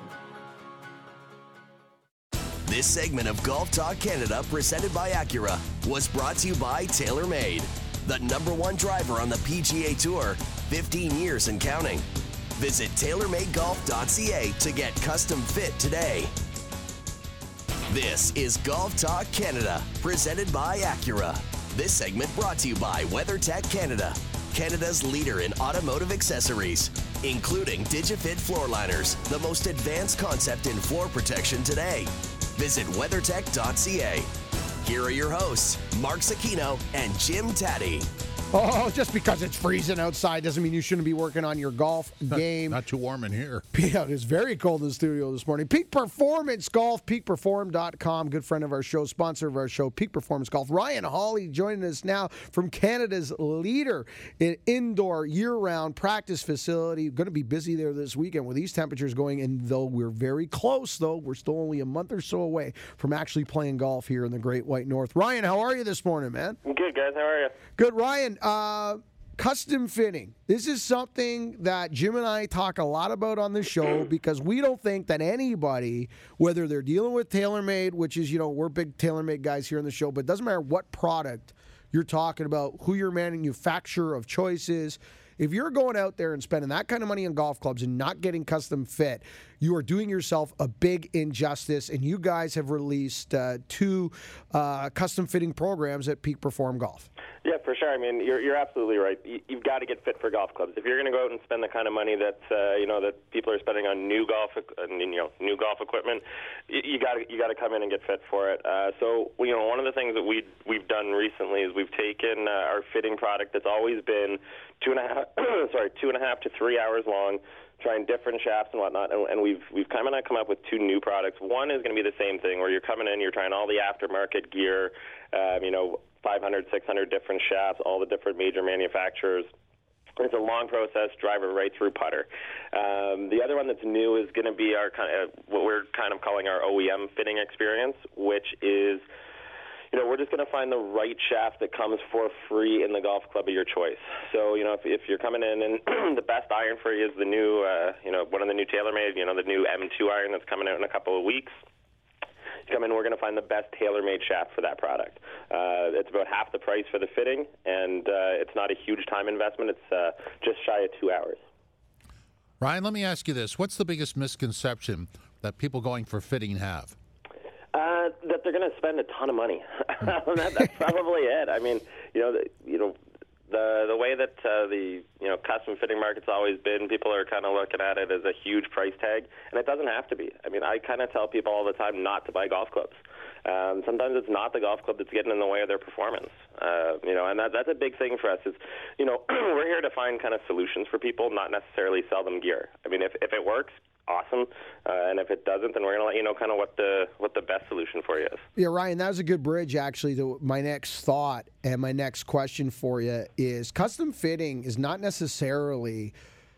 This segment of Golf Talk Canada, presented by Acura, was brought to you by TaylorMade, the number one driver on the P G A Tour, fifteen years and counting. Visit tailor made golf dot c a to get custom fit today. This is Golf Talk Canada, presented by Acura. This segment brought to you by WeatherTech Canada, Canada's leader in automotive accessories, including DigiFit floor liners, the most advanced concept in floor protection today. Visit weathertech dot c a. Here are your hosts, Mark Zecchino and Jim Taddy. Oh, just because it's freezing outside doesn't mean you shouldn't be working on your golf game. Not, not too warm in here. Yeah, it is very cold in the studio this morning. Peak Performance Golf, peak perform dot com. Good friend of our show, sponsor of our show, Peak Performance Golf. Ryan Hawley joining us now from Canada's leader in indoor year-round practice facility. Going to be busy there this weekend with these temperatures going, and though we're very close, though, we're still only a month or so away from actually playing golf here in the Great White North. Ryan, how are you this morning, man? I'm good, guys. How are you? Good, Ryan. Uh, custom fitting. This is something that Jim and I talk a lot about on the show because we don't think that anybody, whether they're dealing with TaylorMade, which is, you know, we're big TaylorMade guys here on the show, but it doesn't matter what product you're talking about, who your manufacturer of choice is. If you're going out there and spending that kind of money on golf clubs and not getting custom fit, you are doing yourself a big injustice, and you guys have released uh, two uh, custom fitting programs at Peak Perform Golf. Yeah, for sure. I mean, you're you're absolutely right. You, you've got to get fit for golf clubs. If you're going to go out and spend the kind of money that uh, you know that people are spending on new golf, uh, you know, new golf equipment, you, you got to you got to come in and get fit for it. Uh, so, you know, one of the things that we we've done recently is we've taken uh, our fitting product that's always been two and a half, sorry, two and a half to three hours long, trying different shafts and whatnot, and, and we've we've kind of come up with two new products. One is going to be the same thing, where you're coming in, you're trying all the aftermarket gear, um, you know, five hundred, six hundred different shafts, all the different major manufacturers. It's a long process, drive it right through putter. Um, the other one that's new is going to be our kind of what we're kind of calling our O E M fitting experience, which is, you know, we're just going to find the right shaft that comes for free in the golf club of your choice. So, you know, if, if you're coming in and the best iron for you is the new, uh, you know, one of the new TaylorMade, you know, the new M two iron that's coming out in a couple of weeks. You come in, we're going to find the best TaylorMade shaft for that product. Uh, it's about half the price for the fitting, and uh, it's not a huge time investment. It's uh, just shy of two hours. Ryan, let me ask you this. What's the biggest misconception that people going for fitting have? Uh, that they're going to spend a ton of money. that, that's probably it. I mean, you know, the, you know, the the way that uh, the you know custom fitting market's always been, people are kind of looking at it as a huge price tag, and it doesn't have to be. I mean, I kind of tell people all the time not to buy golf clubs. Um, sometimes it's not the golf club that's getting in the way of their performance. Uh, you know, and that, that's a big thing for us. Is, you know, we're here to find kind of solutions for people, not necessarily sell them gear. I mean, if if it works, awesome, uh, and if it doesn't, then we're going to let you know kind of what the what the best solution for you is. Yeah, Ryan, that was a good bridge, actually, to my next thought and my next question for you is custom fitting is not necessarily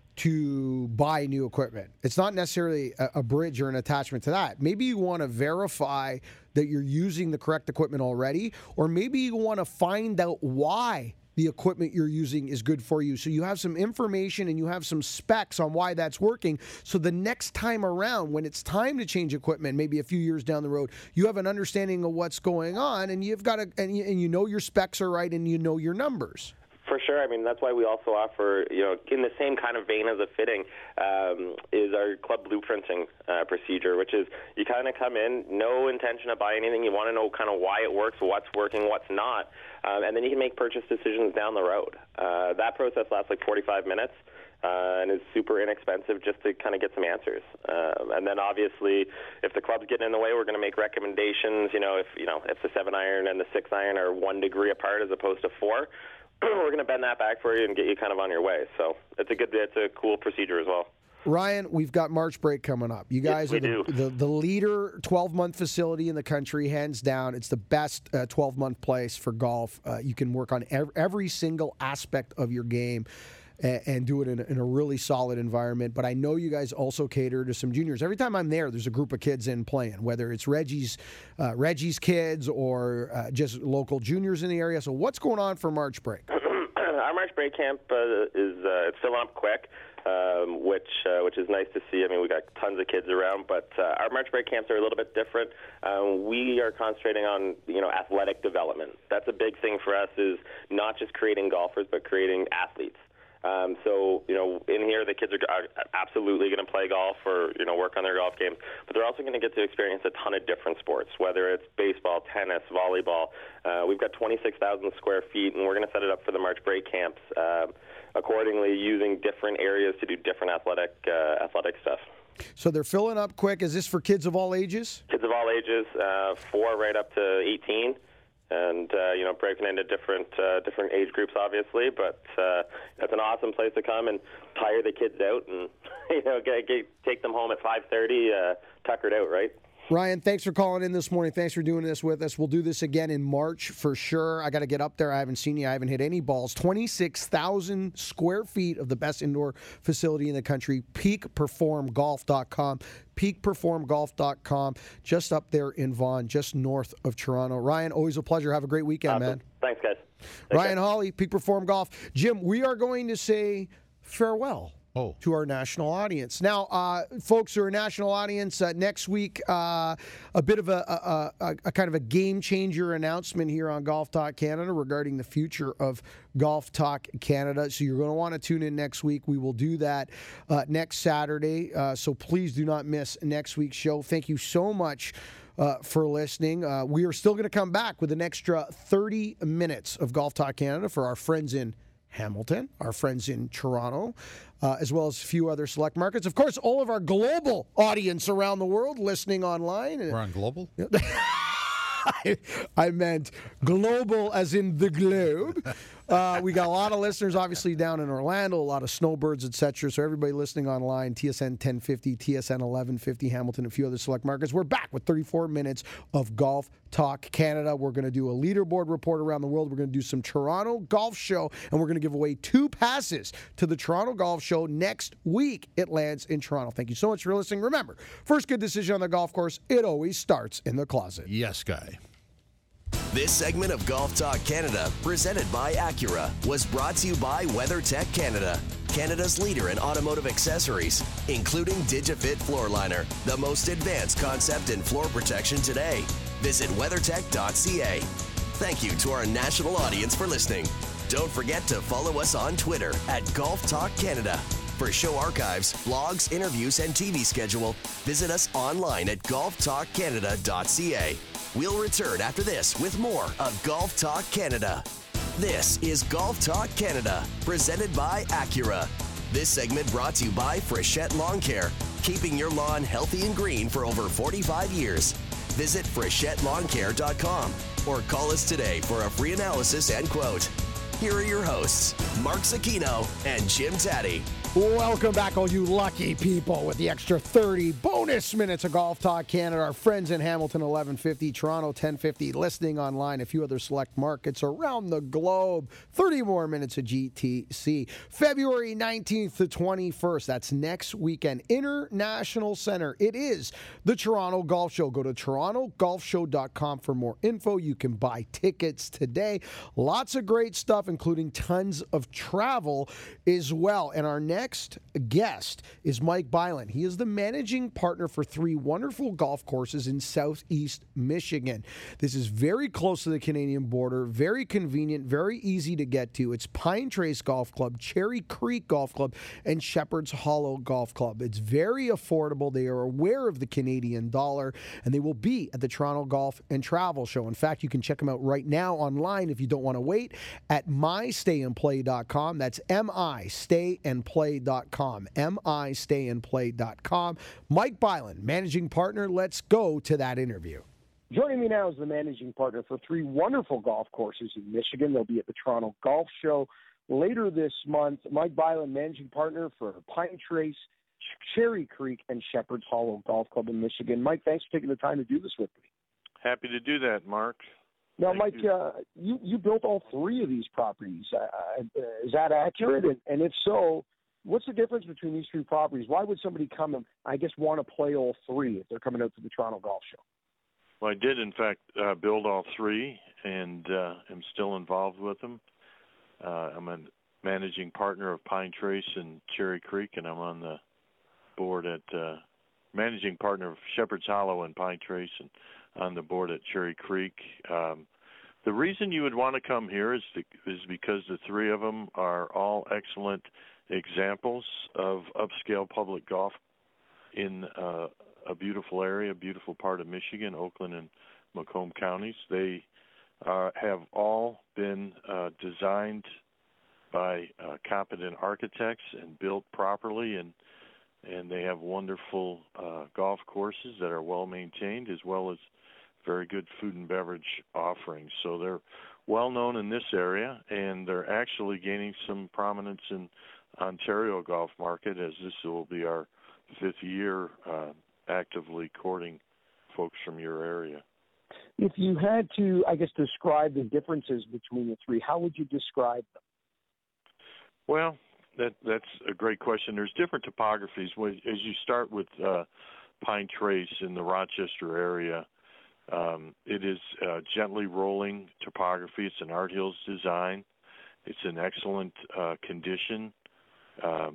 to buy new equipment. It's not necessarily a, a bridge or an attachment to that. Maybe you want to verify that you're using the correct equipment already, or maybe you want to find out why the equipment you're using is good for you. So you have some information and you have some specs on why that's working. So the next time around, when it's time to change equipment, maybe a few years down the road, you have an understanding of what's going on, and you've got a, and you, and you know your specs are right, and you know your numbers. For sure. I mean, that's why we also offer, you know, in the same kind of vein as a fitting, um, is our club blueprinting uh, procedure, which is you kind of come in, no intention of buying anything. You want to know kind of why it works, what's working, what's not, um, and then you can make purchase decisions down the road. Uh, that process lasts like forty-five minutes. Uh, and is super inexpensive just to kind of get some answers. Uh, and then obviously, if the club's getting in the way, we're going to make recommendations. You know, if you know if the seven iron and the six iron are one degree apart as opposed to four, we're going to bend that back for you and get you kind of on your way. So it's a good, it's a cool procedure as well. Ryan, we've got March break coming up. You guys yes, are the, the, the leader twelve-month facility in the country, hands down. It's the best uh, twelve-month place for golf. Uh, you can work on every, every single aspect of your game and, and do it in a, in a really solid environment. But I know you guys also cater to some juniors. Every time I'm there, there's a group of kids in playing, whether it's Reggie's uh, Reggie's kids or uh, just local juniors in the area. So what's going on for March break? Our March break camp uh, is uh, it's filling up quick. Um, which uh, which is nice to see. I mean, we got tons of kids around, but uh, our March break camps are a little bit different. Um, we are concentrating on you know athletic development. That's a big thing for us. Is not just creating golfers, but creating athletes. Um, so you know, in here, the kids are, are absolutely going to play golf or you know work on their golf game, but they're also going to get to experience a ton of different sports, whether it's baseball, tennis, volleyball. Uh, we've got twenty-six thousand square feet, and we're going to set it up for the March break camps. Um, accordingly, using different areas to do different athletic uh, athletic stuff. So they're filling up quick. Is this for kids of all ages? Kids of all ages, uh, four right up to eighteen. and uh, you know, breaking into different uh, different age groups, obviously. But uh, it's an awesome place to come and tire the kids out, and you know, get, get, take them home at five thirty, uh, tuckered out, right? Ryan, thanks for calling in this morning. Thanks for doing this with us. We'll do this again in March for sure. I got to get up there. I haven't seen you. I haven't hit any balls. twenty-six thousand square feet of the best indoor facility in the country. peak perform golf dot com. peak perform golf dot com. Just up there in Vaughan, just north of Toronto. Ryan, always a pleasure. Have a great weekend, awesome. man. Thanks, guys. Take Ryan care. Hawley, Peak Perform Golf. Jim, we are going to say farewell. Oh. To our national audience. Now, uh, folks who are national audience, uh, next week, uh, a bit of a, a, a, a kind of a game changer announcement here on Golf Talk Canada regarding the future of Golf Talk Canada. So you're going to want to tune in next week. We will do that uh, next Saturday. Uh, so please do not miss next week's show. Thank you so much Uh, for listening. Uh, we are still going to come back with an extra thirty minutes of Golf Talk Canada for our friends in Hamilton, our friends in Toronto, uh, as well as a few other select markets. Of course, all of our global audience around the world listening online. We're on global? I, I meant global as in the globe. Uh, we got a lot of listeners, obviously, down in Orlando, a lot of snowbirds, et cetera. So everybody listening online, T S N ten fifty, T S N eleven fifty, Hamilton, a few other select markets. We're back with thirty-four minutes of Golf Talk Canada. We're going to do a leaderboard report around the world. We're going to do some Toronto Golf Show, and we're going to give away two passes to the Toronto Golf Show next week. It lands in Toronto. Thank you so much for listening. Remember, first good decision on the golf course, it always starts in the closet. Yes, guy. This segment of Golf Talk Canada, presented by Acura, was brought to you by WeatherTech Canada, Canada's leader in automotive accessories, including DigiFit Floor Liner, the most advanced concept in floor protection today. Visit weathertech dot c a. Thank you to our national audience for listening. Don't forget to follow us on Twitter at Golf Talk Canada. For show archives, blogs, interviews, and T V schedule, visit us online at golf talk canada dot c a. We'll return after this with more of Golf Talk Canada. This is Golf Talk Canada, presented by Acura. This segment brought to you by Frechette Lawn Care, keeping your lawn healthy and green for over forty-five years. Visit frechette lawn care dot com or call us today for a free analysis and quote. Here are your hosts, Mark Zecchino and Jim Taddy. Welcome back, all you lucky people, with the extra thirty bonus minutes of Golf Talk Canada. Our friends in Hamilton, eleven fifty, Toronto, ten fifty, listening online, a few other select markets around the globe. thirty more minutes of G T C. February nineteenth to twenty-first, that's next weekend. International Center. It is the Toronto Golf Show. Go to toronto golf show dot com for more info. You can buy tickets today. Lots of great stuff, including tons of travel as well. And our next Next guest is Mike Byland. He is the managing partner for three wonderful golf courses in southeast Michigan. This is very close to the Canadian border, very convenient, very easy to get to. It's Pine Trace Golf Club, Cherry Creek Golf Club, and Shepherd's Hollow Golf Club. It's very affordable. They are aware of the Canadian dollar, and they will be at the Toronto Golf and Travel Show. In fact, you can check them out right now online if you don't want to wait at my stay and play dot com. That's M I stay and play dot com. M I stay and play dot com. Mike Byland, managing partner. Let's go to that interview. Joining me now is the managing partner for three wonderful golf courses in Michigan. They'll be at the Toronto Golf Show later this month. Mike Byland, managing partner for Pine Trace, Cherry Creek, and Shepherd's Hollow Golf Club in Michigan. Mike, thanks for taking the time to do this with me. Happy to do that, Mark. Now, Thank Mike, you. Uh, you, you built all three of these properties. Uh, is that accurate? And, and if so, what's the difference between these three properties? Why would somebody come and, I guess, want to play all three if they're coming out to the Toronto Golf Show? Well, I did, in fact, uh, build all three, and uh, am still involved with them. Uh, I'm a managing partner of Pine Trace and Cherry Creek, and I'm on the board at uh, managing partner of Shepherd's Hollow and Pine Trace, and on the board at Cherry Creek. Um, the reason you would want to come here is, the, is because the three of them are all excellent examples of upscale public golf in uh, a beautiful area, a beautiful part of Michigan, Oakland and Macomb counties. They uh, have all been uh, designed by uh, competent architects and built properly, and and they have wonderful uh, golf courses that are well maintained, as well as very good food and beverage offerings. So they're well known in this area, and they're actually gaining some prominence in Ontario golf market, as this will be our fifth year uh, actively courting folks from your area. If you had to, I guess, describe the differences between the three, how would you describe them? Well, that that's a great question. There's different topographies. As you start with uh, Pine Trace in the Rochester area, um, it is uh, gently rolling topography. It's an Art Hills design. It's in excellent uh, condition. Um,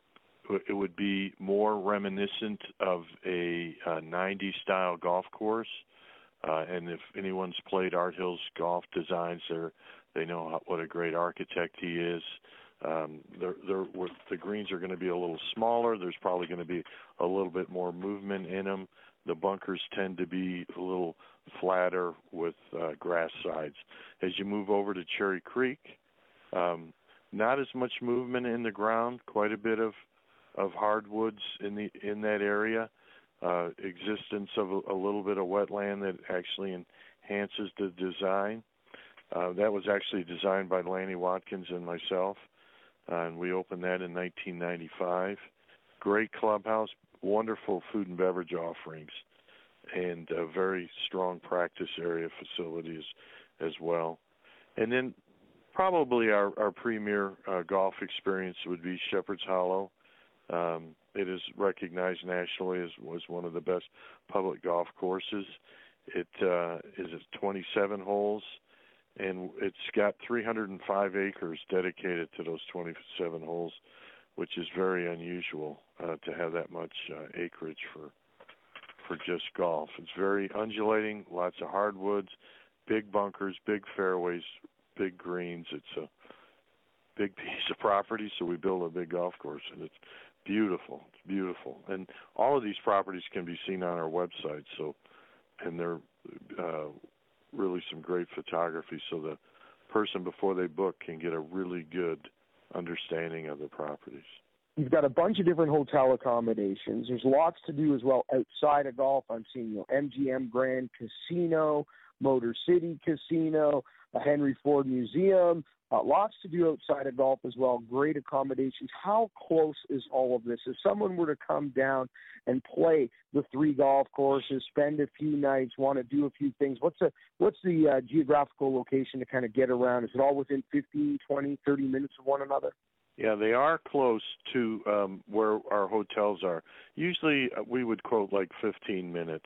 it would be more reminiscent of a, a nineties style golf course. Uh, and if anyone's played Art Hills golf designs, they're, they know how, what a great architect he is. Um, they're, they're, the greens are going to be a little smaller. There's probably going to be a little bit more movement in them. The bunkers tend to be a little flatter with uh, grass sides. As you move over to Cherry Creek, um, not as much movement in the ground, quite a bit of, of hardwoods in the in that area. Uh, existence of a, a little bit of wetland that actually enhances the design. Uh, that was actually designed by Lanny Watkins and myself, uh, and we opened that in nineteen ninety-five. Great clubhouse, wonderful food and beverage offerings, and a very strong practice area facilities as well. And then probably our, our premier uh, golf experience would be Shepherd's Hollow. Um, it is recognized nationally as was one of the best public golf courses. It uh, is at twenty-seven holes, and it's got three hundred five acres dedicated to those twenty-seven holes, which is very unusual uh, to have that much uh, acreage for for just golf. It's very undulating, lots of hardwoods, big bunkers, big fairways, big greens. It's a big piece of property, so we build a big golf course, and it's beautiful. It's beautiful. And all of these properties can be seen on our website, so and they're uh, really some great photography, so the person before they book can get a really good understanding of the properties. You've got a bunch of different hotel accommodations. There's lots to do as well outside of golf. I'm seeing, you know, M G M Grand Casino, Motor City Casino, a Henry Ford Museum, uh, lots to do outside of golf as well. Great accommodations. How close is all of this? If someone were to come down and play the three golf courses, spend a few nights, want to do a few things, what's the, what's the uh, geographical location to kind of get around? Is it all within fifteen, twenty, thirty minutes of one another? Yeah, they are close to um, where our hotels are. Usually uh, we would quote like fifteen minutes,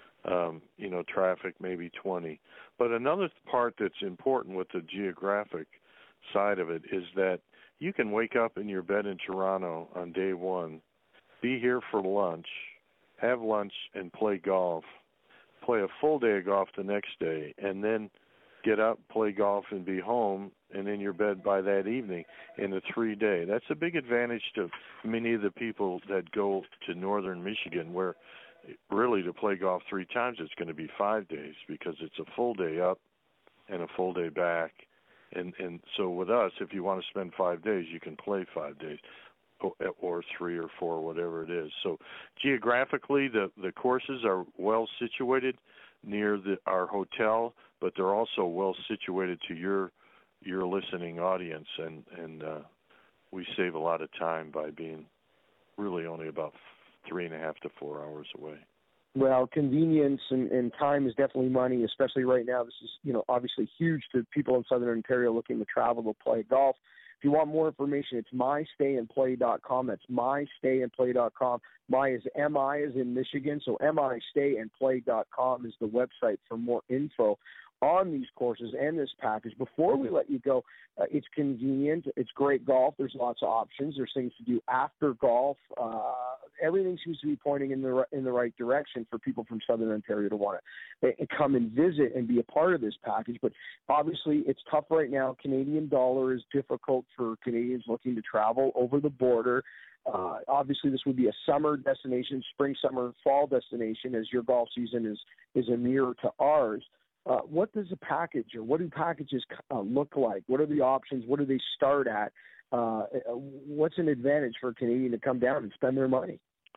um, you know, traffic maybe twenty. But another part that's important with the geographic side of it is that you can wake up in your bed in Toronto on day one, be here for lunch, have lunch and play golf, play a full day of golf the next day, and then get up, play golf, and be home and in your bed by that evening in a three-day. That's a big advantage to many of the people that go to northern Michigan, where really to play golf three times it's going to be five days because it's a full day up and a full day back. And and so with us, if you want to spend five days, you can play five days or, or three or four, whatever it is. So geographically, the, the courses are well situated near the, our hotel, but they're also well situated to your your listening audience, and and uh, we save a lot of time by being really only about three and a half to four hours away. Well, convenience and, and time is definitely money, especially right now. This is, you know, obviously huge to people in Southern Ontario looking to travel to play golf. If you want more information, it's my stay and play dot com. That's my stay and play dot com. My is M I is in Michigan, so my stay and play dot com is the website for more info on these courses and this package. Before we let you go, uh, it's convenient. It's great golf. There's lots of options. There's things to do after golf. Uh, everything seems to be pointing in the in the right direction for people from Southern Ontario to want to uh, come and visit and be a part of this package. But obviously, it's tough right now. Canadian dollar is difficult for Canadians looking to travel over the border. Uh, obviously, this would be a summer destination, spring, summer, fall destination, as your golf season is is a mirror to ours. Uh, what does a package or what do packages uh, look like? What are the options? What do they start at? Uh, what's an advantage for a Canadian to come down and spend their money?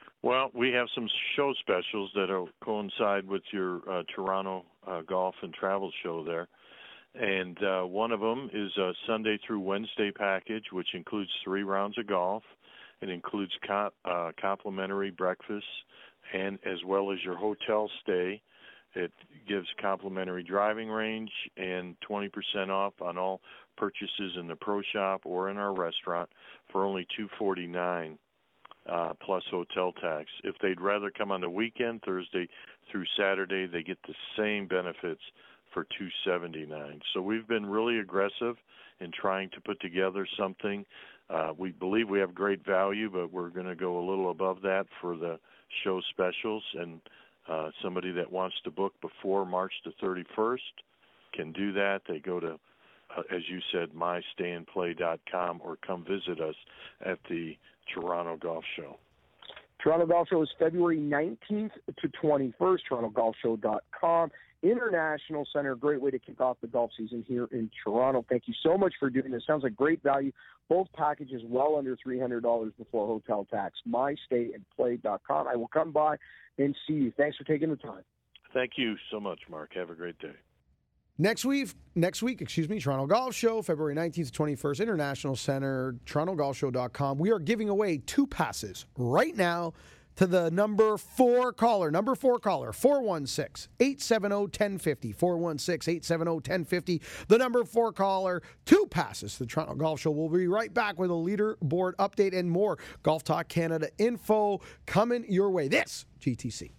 Well, we have some show specials that will coincide with your uh, Toronto uh, Golf and Travel show there. And uh, one of them is a Sunday through Wednesday package, which includes three rounds of golf. It includes co- uh, complimentary breakfast and as well as your hotel stay. It gives complimentary driving range and twenty percent off on all purchases in the pro shop or in our restaurant for only two hundred forty-nine dollars. Uh, plus hotel tax. If they'd rather come on the weekend, Thursday through Saturday, they get the same benefits for two hundred seventy-nine dollars. So we've been really aggressive in trying to put together something. Uh, we believe we have great value, but we're going to go a little above that for the show specials. And uh, somebody that wants to book before March the thirty-first can do that. They go to, uh, as you said, my stay and play dot com or come visit us at the Toronto Golf Show. Toronto Golf Show is February nineteenth to twenty-first, toronto golf show dot com. International Center, great way to kick off the golf season here in Toronto. Thank you so much for doing this. Sounds like great value. Both packages well under three hundred dollars before hotel tax. my stay and play dot com. I will come by and see you. Thanks for taking the time. Thank you so much, Mark. Have a great day. Next week, next week, excuse me, Toronto Golf Show, February nineteenth to twenty-first, International Center, toronto golf show dot com. We are giving away two passes right now to the number four caller, number four caller, four one six, eight seven zero, one zero five zero, four one six, eight seven zero, one zero five zero. The number four caller, two passes to the Toronto Golf Show. We'll be right back with a leaderboard update and more Golf Talk Canada info coming your way. This, G T C.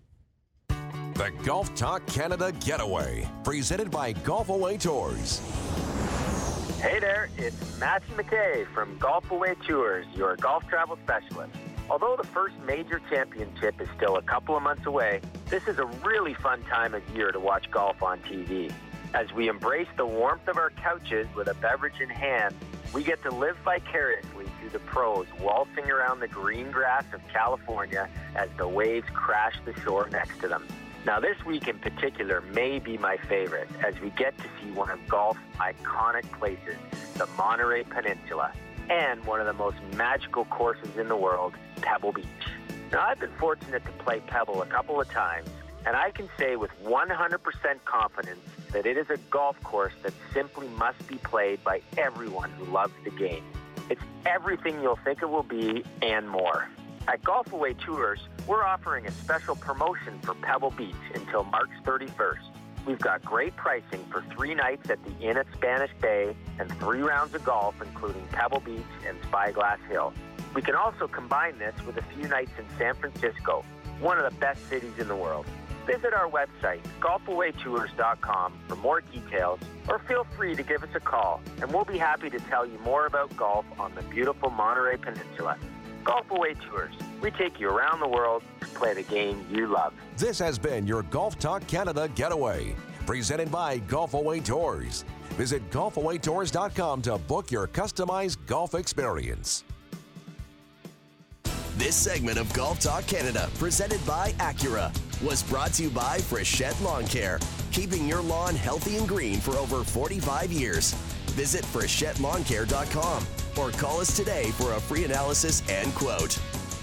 The Golf Talk Canada Getaway, presented by Golf Away Tours. Hey there, it's Matthew McKay from Golf Away Tours, your golf travel specialist. Although the first major championship is still a couple of months away, this is a really fun time of year to watch golf on T V. As we embrace the warmth of our couches with a beverage in hand, we get to live vicariously through the pros waltzing around the green grass of California as the waves crash the shore next to them. Now, this week in particular may be my favorite, as we get to see one of golf's iconic places, the Monterey Peninsula, and one of the most magical courses in the world, Pebble Beach. Now, I've been fortunate to play Pebble a couple of times, and I can say with one hundred percent confidence that it is a golf course that simply must be played by everyone who loves the game. It's everything you'll think it will be and more. At Golf Away Tours, we're offering a special promotion for Pebble Beach until March thirty-first. We've got great pricing for three nights at the Inn at Spanish Bay and three rounds of golf, including Pebble Beach and Spyglass Hill. We can also combine this with a few nights in San Francisco, one of the best cities in the world. Visit our website, golf away tours dot com, for more details, or feel free to give us a call, and we'll be happy to tell you more about golf on the beautiful Monterey Peninsula. Golf Away Tours. We take you around the world to play the game you love. This has been your Golf Talk Canada Getaway, presented by Golf Away Tours. Visit golf away tours dot com to book your customized golf experience. This segment of Golf Talk Canada, presented by Acura, was brought to you by Frechette Lawn Care, keeping your lawn healthy and green for over forty-five years. Visit frechette lawn care dot com or call us today for a free analysis and quote.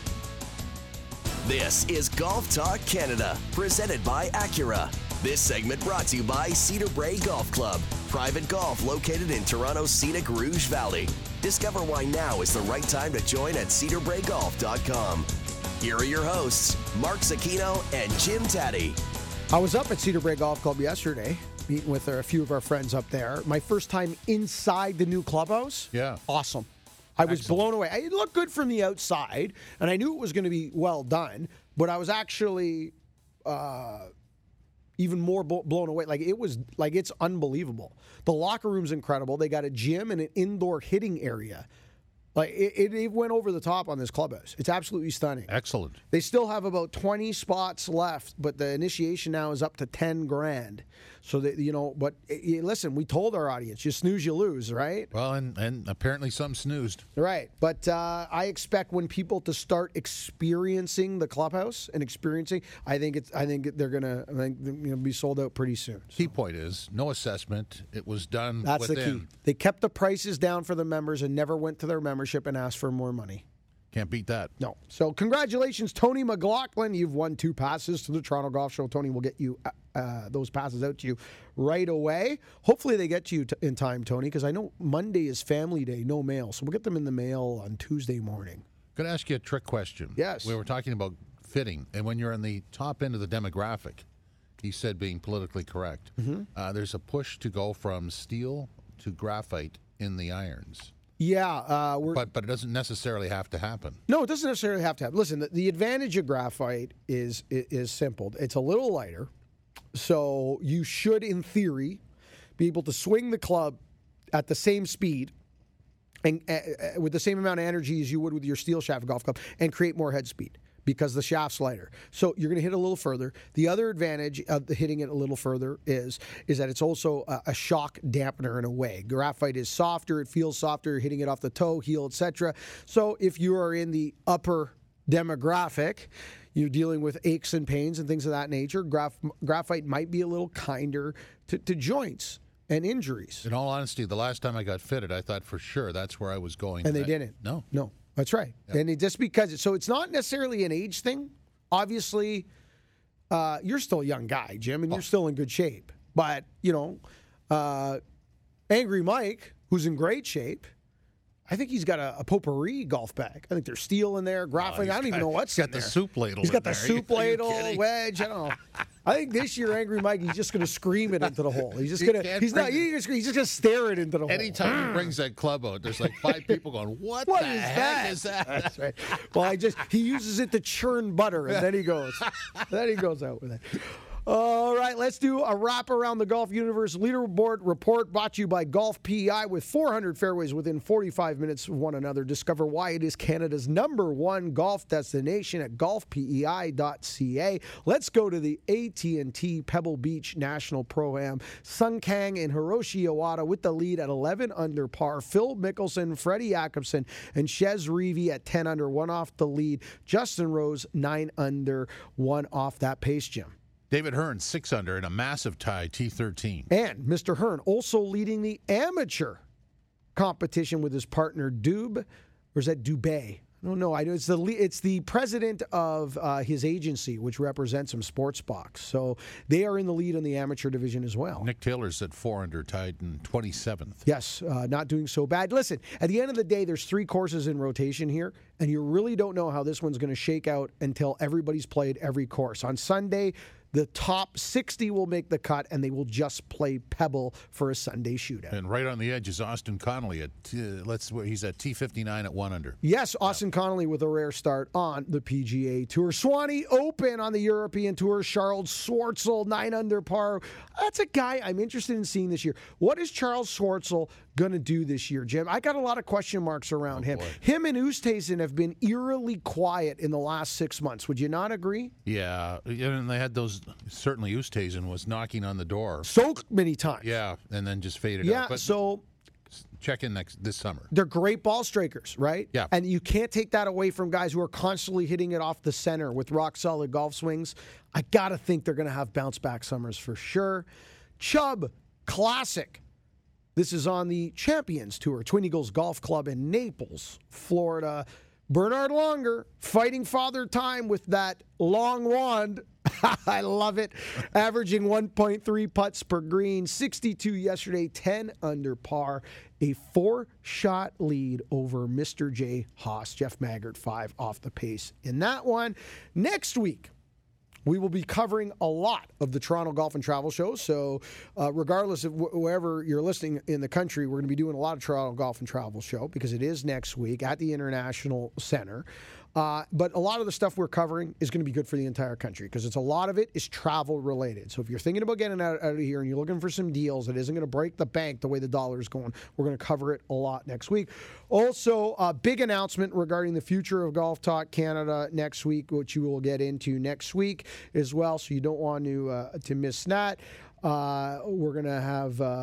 This is Golf Talk Canada, presented by Acura. This segment brought to you by Cedar Brae Golf Club, private golf located in Toronto's scenic Rouge Valley. Discover why now is the right time to join at cedar brae golf dot com. Here are your hosts, Mark Zecchino and Jim Taddy. I was up at Cedar Brae Golf Club yesterday, meeting with a few of our friends up there. My first time inside the new clubhouse. Yeah. Awesome. I was Excellent. blown away. It looked good from the outside, and I knew it was going to be well done, but I was actually uh, even more b- blown away. Like, it was, like, it's unbelievable. The locker room's incredible. They got a gym and an indoor hitting area. Like, it, it, it went over the top on this clubhouse. It's absolutely stunning. Excellent. They still have about twenty spots left, but the initiation now is up to ten grand. So that, you know, but eh, listen, we told our audience, you snooze, you lose, right? Well, and, and apparently some snoozed. Right. But uh, I expect when people to start experiencing the clubhouse and experiencing, I think it's, I think they're gonna, I think they're gonna be sold out pretty soon. So. Key point is no assessment. It was done. That's within. the key. They kept the prices down for the members and never went to their membership and asked for more money. Can't beat that. No. So congratulations, Tony McLaughlin. You've won two passes to the Toronto Golf Show. Tony will get you uh, those passes out to you right away. Hopefully they get to you t- in time, Tony, because I know Monday is family day, no mail. So we'll get them in the mail on Tuesday morning. Going to ask you a trick question. Yes. We were talking about fitting, and when you're on the top end of the demographic, he said being politically correct, mm-hmm. uh, there's a push to go from steel to graphite in the irons. Yeah, uh, we're, but but it doesn't necessarily have to happen. No, it doesn't necessarily have to happen. Listen, the, the advantage of graphite is, is is simple. It's a little lighter, so you should, in theory, be able to swing the club at the same speed and uh, with the same amount of energy as you would with your steel shaft golf club, and create more head speed, because the shaft's lighter. So you're going to hit a little further. The other advantage of the hitting it a little further is is that it's also a, a shock dampener in a way. Graphite is softer. It feels softer. You're hitting it off the toe, heel, et cetera. So if you are in the upper demographic, you're dealing with aches and pains and things of that nature, graph, graphite might be a little kinder to, to joints and injuries. In all honesty, the last time I got fitted, I thought for sure that's where I was going. And they I, didn't. No. No. That's right. Yeah. And it, just because, it, so it's not necessarily an age thing. Obviously, uh, you're still a young guy, Jim, and oh. you're still in good shape. But, you know, uh, Angry Mike, who's in great shape, I think he's got a, a potpourri golf bag. I think there's steel in there, graphite. Oh, I don't got, even know what's got in the there. soup ladle. He's got the there. soup ladle, wedge. I don't know. I think this year, Angry Mike, he's just going to scream it into the hole. He's just going to. He's not. He's just going to stare it into the hole. Anytime he brings that club out, there's like five people going, "What, what the is heck that? is that?" That's right. Well, I just he uses it to churn butter, and then he goes, then he goes out with it. All right, let's do a wrap around the golf universe leaderboard report, brought to you by Golf P E I. With four hundred fairways within forty-five minutes of one another, discover why it is Canada's number one golf destination at golf P E I dot C A. Let's go to the A T and T Pebble Beach National Pro-Am. Sung Kang and Hiroshi Iwata with the lead at eleven under par. Phil Mickelson, Freddie Jacobson, and Chez Reavie at ten under, one off the lead. Justin Rose, nine under, one off that pace, Jim. David Hearn, six under in a massive tie, T thirteen. And Mister Hearn also leading the amateur competition with his partner Dube, or is that Dubé? I don't know. I know it's the it's the president of uh, his agency, which represents him, Sportsbox. So they are in the lead in the amateur division as well. Nick Taylor's at four under, tied in twenty-seventh. Yes, uh, not doing so bad. Listen, at the end of the day, there's three courses in rotation here, and you really don't know how this one's going to shake out until everybody's played every course. On Sunday, the top sixty will make the cut, and they will just play Pebble for a Sunday shootout. And right on the edge is Austin Connolly. At uh, let's he's at T fifty-nine at one under. Yes, Austin yeah. Connolly with a rare start on the P G A Tour. Swanee Open on the European Tour. Charles Schwartzel, nine under par. That's a guy I'm interested in seeing this year. What is Charles Schwartzel going to do this year, Jim? I got a lot of question marks around oh, him. Boy. Him and Oosthuizen have been eerily quiet in the last six months. Would you not agree? Yeah, and they had those. Certainly, Oosthuizen was knocking on the door so many times. Yeah, and then just faded yeah, out. Yeah, so check in next this summer. They're great ball strikers, right? Yeah, and you can't take that away from guys who are constantly hitting it off the center with rock solid golf swings. I gotta think they're gonna have bounce back summers for sure. Chubb Classic. This is on the Champions Tour, Twin Eagles Golf Club in Naples, Florida. Bernard Longer fighting father time with that long wand. I love it. Averaging one point three putts per green, sixty-two yesterday, ten under par. A four-shot lead over Mister J. Haas. Jeff Maggart, five off the pace in that one. Next week, we will be covering a lot of the Toronto Golf and Travel Show. So uh, regardless of wh- wherever you're listening in the country, we're going to be doing a lot of Toronto Golf and Travel Show because it is next week at the International Center. Uh, but a lot of the stuff we're covering is going to be good for the entire country because it's a lot of it is travel related. So if you're thinking about getting out, out of here and you're looking for some deals that isn't going to break the bank the way the dollar is going, we're going to cover it a lot next week. Also, a big announcement regarding the future of Golf Talk Canada next week, which you will get into next week as well. So you don't want to uh, to miss that. Uh, we're going to have um,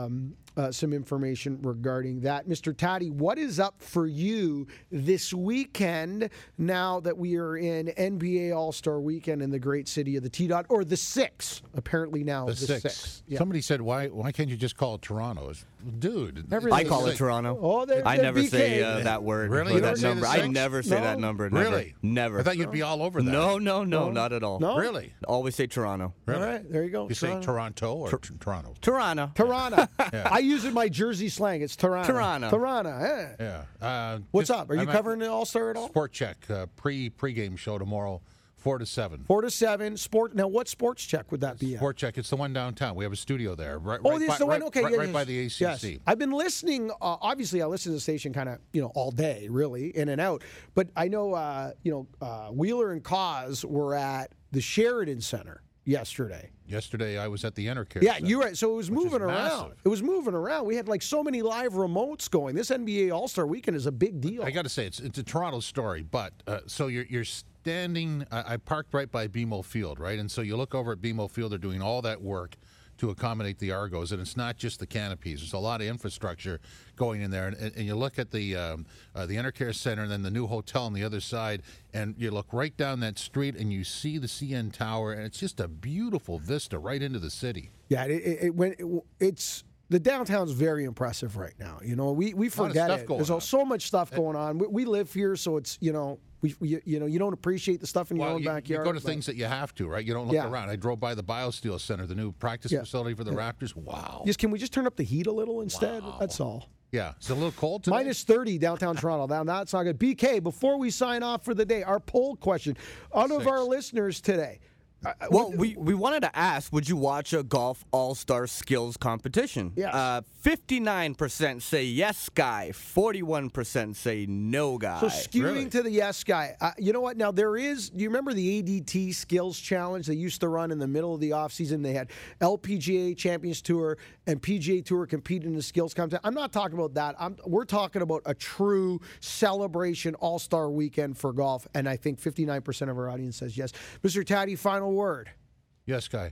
uh, some information regarding that. Mister Taddy, what is up for you this weekend now that we are in N B A All-Star Weekend in the great city of the T-Dot, or the Six, apparently now The, the six. Six. Yeah. Somebody said, why why can't you just call it Toronto? It's- Dude. I call it Toronto. Oh, they're, I they're never B K. say uh, that word. Really? Or You that don't say the number. I six? never say No? that number. Never. Really? Never. I thought you'd be all over that. No, no, no, No? not at all. No? Really? Always say Toronto. Really? All right, there you go. You say Toronto. Toronto or t- Toronto? Toronto. Toronto. Yeah. I use it in my Jersey slang. It's Toronto. Toronto. Toronto. eh. Yeah. Uh, What's just- up? Are you I'm at covering the All-Star at all? Sport Check uh, pre pregame show tomorrow, four to seven. Four to seven. Sport. Now, what sports check would that be at? Sport Check. It's the one downtown. We have a studio there, right? Oh, right this by, is the one. right- Okay, right, yeah, right yes. by the A C C. Yes. I've been listening. Uh, obviously, I listen to the station kind of, you know, all day, really, in and out. But I know, uh, you know, uh, Wheeler and Cause were at the Sheridan Center yesterday. Yesterday, I was at the Intercare. Yeah, Center, you're right. So it was which is moving around. massive. It was moving around. We had like so many live remotes going. This N B A All-Star Weekend is a big deal. I got to say, it's it's a Toronto story, but uh, so you're you're standing. I, I parked right by B M O Field, right, and so you look over at B M O Field. They're doing all that work to accommodate the Argos, and it's not just the canopies. There's a lot of infrastructure going in there, and, and you look at the um, uh, the Intercare Center and then the new hotel on the other side, and you look right down that street, and you see the C N Tower, and it's just a beautiful vista right into the city. Yeah, it, it, it, when it, it's the downtown's very impressive right now. You know, we, we A lot of forget stuff it. going There's on. so much stuff going on. We, we live here, so it's you know we, we you know you don't appreciate the stuff in your Well, own you, backyard. you go to but- things that you have to, right? You don't look Yeah. around. I drove by the BioSteel Center, the new practice Yeah. facility for the Raptors. Wow. Just can we just turn up the heat a little instead? Wow. That's all. Yeah, it's a little cold today. Minus thirty downtown Toronto. Now that's not good. B K, before we sign off for the day, our poll question out of Six. our listeners today. uh, Well, we, we wanted to ask, would you watch a golf all-star skills competition? Yes. Uh, fifty-nine percent say yes, guy. forty-one percent say no, guy. So skewing Really? to the yes guy. Uh, you know what? Now, there is, do you remember the A D T Skills Challenge they used to run in the middle of the offseason? They had L P G A Champions Tour and P G A Tour competing in the skills competition. I'm not talking about that. I'm, we're talking about a true celebration all-star weekend for golf, and I think fifty-nine percent of our audience says yes. Mister Taddy, final word. Yes, guy.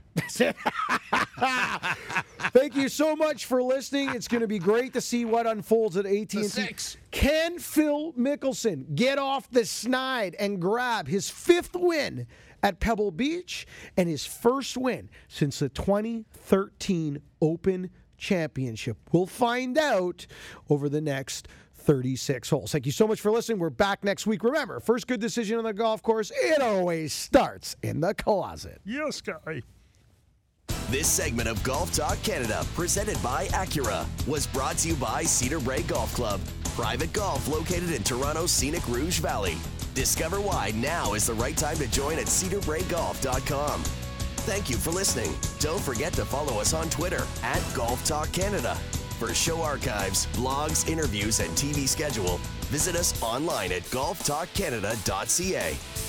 Thank you so much for listening. It's going to be great to see what unfolds at A T and T. The six. Can Phil Mickelson get off the snide and grab his fifth win at Pebble Beach and his first win since the twenty thirteen Open Championship? We'll find out over the next thirty-six holes. Thank you so much for listening. We're back next week. Remember, first good decision on the golf course, it always starts in the closet. Yes, guy. This segment of Golf Talk Canada, presented by Acura, was brought to you by Cedar Brae Golf Club. Private golf located in Toronto's scenic Rouge Valley. Discover why now is the right time to join at cedar bray golf dot com. Thank you for listening. Don't forget to follow us on Twitter at Golf Talk Canada. For show archives, blogs, interviews, and T V schedule, visit us online at golf talk canada dot c a.